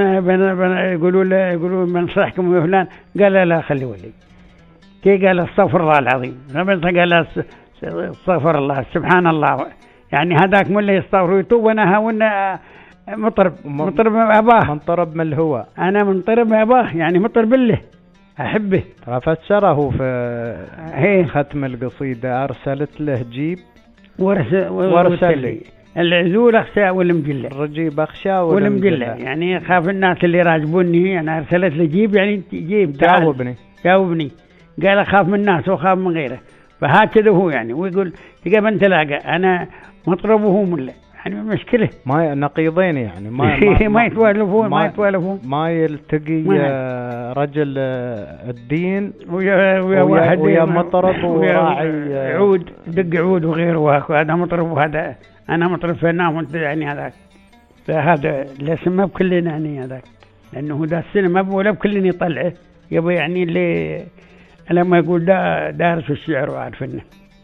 يقولوا بنصحكم يا فلان قال لا خلي ولي كي قال استغفر الله العظيم قال استغفر الله سبحان الله يعني هذاك ملا يستغفر ويتوب وانا هاونا مطرب أباه منطرب من الهوى أنا منطرب أباه يعني مطرب له أحبه. فسره في ختم القصيدة أرسلت له جيب ورسل لي العزول أخشى والمجلة الرجيب أخشى والمجلة يعني خاف الناس اللي راجبوني أنا أرسلت له جيب يعني جيب جاوبني قال أخاف من الناس وخاف من غيره فهكذا هو يعني ويقول تقابل أنت لاقى أنا مطرب وهو ملا يعني مشكلة ما نقيضين يعني ما يتوالفون ما يلتقي رجل الدين ويا مطرب وراعي عود دق عود وغيره هذا مطرب وهذا أنا مطرب فنان وانت يعني هذاك فهذا لازم ما بكلنا يعني هذاك لأنه ذا السنة ما ولا بكلنا يطلعه يبقى يعني اللي لما يقول دارس الشعر وعارفنه.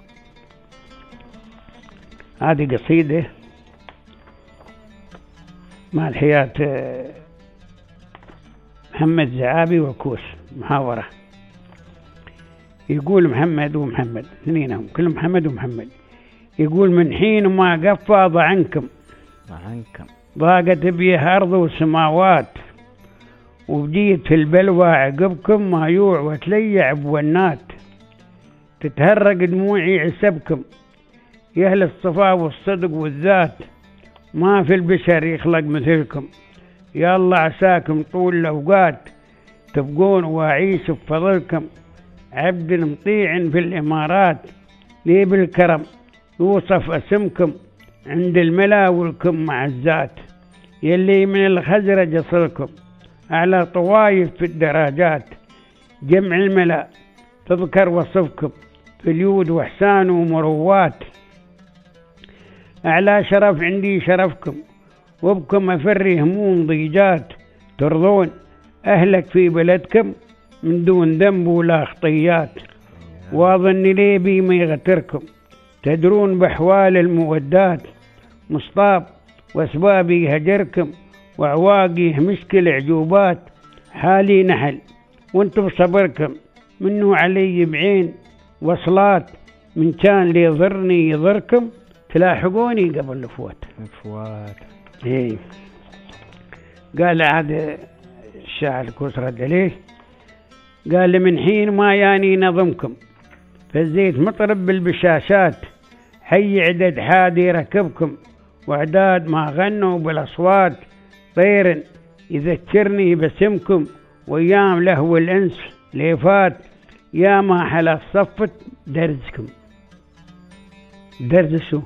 هذه قصيدة مع الحياة محمد زعابي وكوس محاورة. يقول محمد ومحمد اثنينهم كل محمد ومحمد يقول من حين ما قفض عنكم ضاقت بيه أرض وسماوات وبديت في البلوى عقبكم ما يوع وتليع بونات تتهرق دموعي عسبكم يا أهل الصفا والصدق والذات ما في البشر يخلق مثلكم يا الله عساكم طول الأوقات تبقون وأعيش بفضلكم عبد مطيع في الإمارات لي بالكرم يوصف اسمكم عند الملا والكم معزات يلي من الخزرج يصلكم على طوايف في الدراجات جمع الملا تذكر وصفكم في اليود وإحسان ومروات أعلى شرف عندي شرفكم وبكم أفري هموم ضيجات ترضون أهلك في بلدكم من دون ذنب ولا خطيات واظن لي بي ما يغتركم تدرون بأحوال المودات مصطاب وأسبابي هجركم وعواقي مشكل عجوبات حالي نحل وانتم بصبركم منه علي بعين وصلات من كان لي يضرني يضركم تلاحقوني قبل الفوات ايه قال عاد الشاعر كوس رد عليه قال من حين ما ياني نظمكم فزيت مطرب بالبشاشات حي عدد حادي ركبكم وعداد ما غنوا بالاصوات طير يذكرني بسمكم وايام لهو الانس ليفات يا ما حلا صفت درزكم درز شو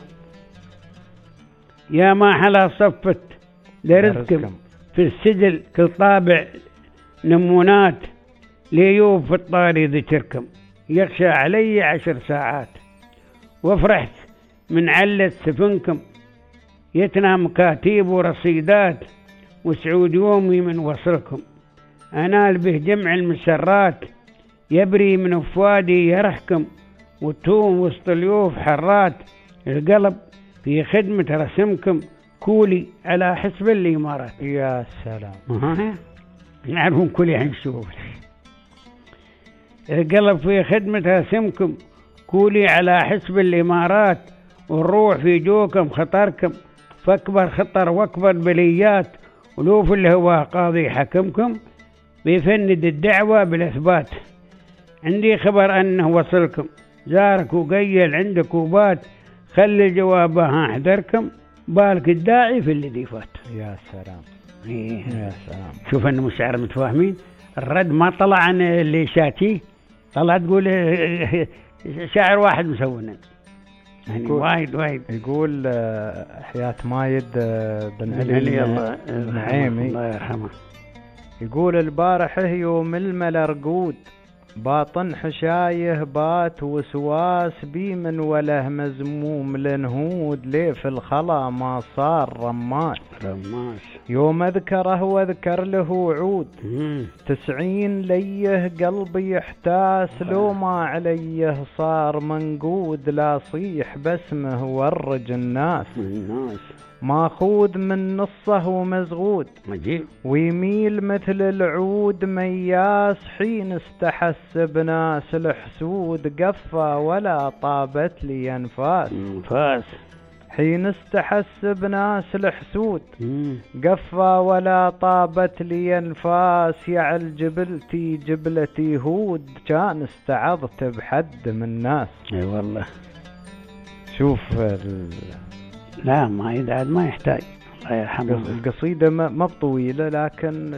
يا ما حلا صفت درزكم في السجل كل طابع نمونات ليوب في الطاري ذكركم يخشى علي 10 ساعات وفرحت من علة سفنكم يتنا مكاتيب ورصيدات وسعود يومي من وصلكم أنال به جمع المسرات يبري من أفوادي يرحكم والتوم وسط اليوف حرات القلب في خدمة رسمكم كولي على حسب الإمارات. يا سلام يعرفون كولي هنشوف القلب في خدمة رسمكم كولي على حسب الإمارات والروح في جوكم خطركم فأكبر خطر وأكبر بليات ولو في الهواء قاضي حكمكم بيفند الدعوة بالإثبات عندي خبر أنه وصلكم زارك وقيل عندك وبات خلي جوابها احذركم بالك الداعي في اللي فات. يا سلام يا سلام شوف أنه مشاعر متفاهمين الرد ما طلع عن اللي شاتيه طلع تقول شاعر واحد مسونا يعني وايد يقول حياة مايد بن علي النعيمي الله يرحمه، يقول البارح يوم الملرقود باطن حشايه بات وسواس بي من وله مزموم لنهود ليه في الخلا ما صار رماش يوم اذكره واذكر له عود 90 ليه قلبي يحتاس لو ما عليه صار منقود لا صيح باسمه ورج الناس ماخوذ من نصه ومزغود ويميل مثل العود مياس حين استحس بناس الحسود قفى ولا طابت لي انفاس حين استحس بناس الحسود قفى ولا طابت لي انفاس يعل جبلتي جبلتي هود كان استعظت بحد من ناس. اي والله شوف لا ما يدعد ما يحتاج الله يرحمه. القصيدة ما بطويلة لكن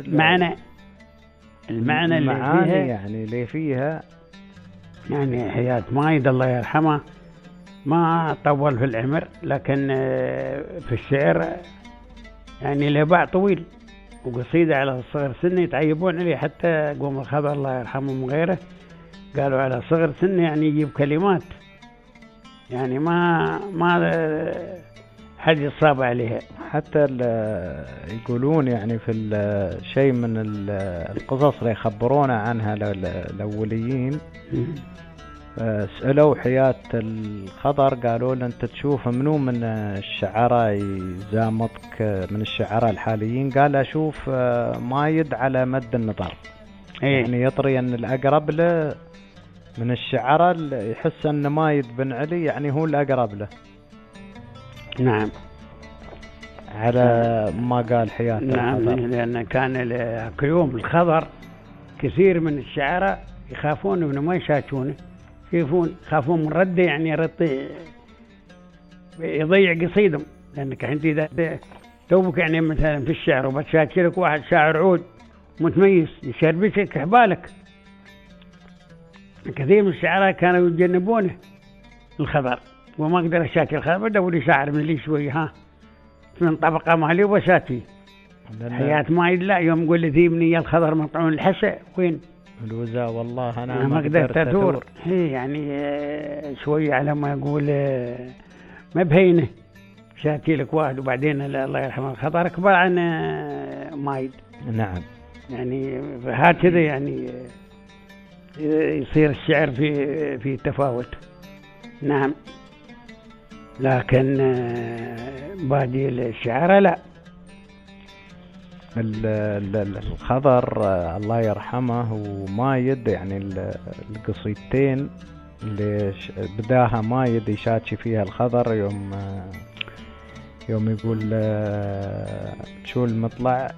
المعنى اللي فيها يعني اللي فيها يعني حياة مايد الله يرحمه ما طول في العمر، لكن في الشعر يعني له باع طويل وقصيدة على صغر سن يتعيبون عليه، حتى قوم الخضر الله يرحمه من غيره قالوا على صغر سن يعني يجيب كلمات يعني ما حد يصاب عليها. حتى يقولون يعني في شيء من القصص اللي يخبرونا عنها الأوليين سألوا حياة الخضر قالوا له أنت تشوف منو من الشعراء يزامطك من الشعراء الحاليين؟ قال أشوف مايد على مد النظر يعني يطري أن الأقرب له من الشعراء يحس أن مايد بن علي يعني هو الأقرب له. نعم على ما قال حياة الخضر. لأن كان القيوم الخضر كثير من الشعراء يخافون انه ما يشاتونه، يخافون من رده يعني رد يضيع قصيدهم، لانك انت اذا توبك يعني مثلا في الشعر وبتشاكلك واحد شاعر عود متميز يشربك حبالك. كثير من الشعراء كانوا يتجنبونه الخضر وما اقدر اشاكل الخضر، بدور لي شاعر من لي شوي ها من طبقه مالي وبشاتي. حياة مايد لا يوم يقول لي ذي مني الخضر مطعون الحسا وين الوزا والله انا ما قدرت ادور. هي يعني شوي على ما يقول ما بهينه شاتي لك واحد وبعدين الله يرحمه الخضر اكبر عن مايد. نعم يعني هكذا يعني يصير الشعر في تفاوت. نعم لكن باقي الشعر لا. الخضر الله يرحمه ومايد يعني القصيدتين اللي بداها مايد يشاتشي فيها الخضر يوم يقول شو المطلع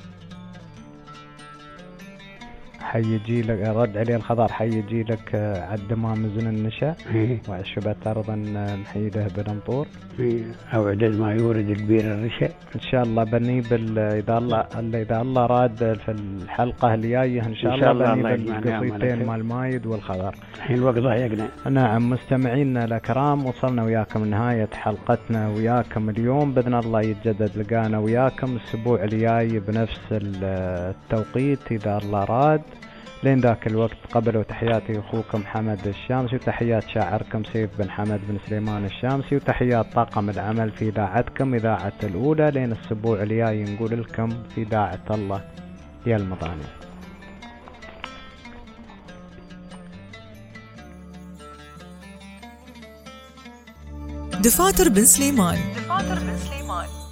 حيجي لك رد عليه الخضر حيجي لك عد ما مزن النشا وعشبت أرضا محيده بنمطور أو عدد ما يورد البير الرشا. إن شاء الله بني إذا الله راد في الحلقة الجاية إن شاء الله بني بالقصيدتين مال مايد والخضر. الحين الوقت ضايقنا. نعم مستمعينا الأكرام وصلنا وياكم نهاية حلقتنا وياكم اليوم بإذن الله يتجدد لقانا وياكم الأسبوع الجاي بنفس التوقيت إذا الله راد. لين ذاك الوقت قبلوا تحياتي أخوكم حمد الشامسي وتحيات شاعركم سيف بن حمد بن سليمان الشامسي وتحيات طاقم العمل في إذاعتكم إذاعة الأولى. لين الأسبوع الجاي نقول لكم في إذاعة الله يا المطاني. دفاتر بن سليمان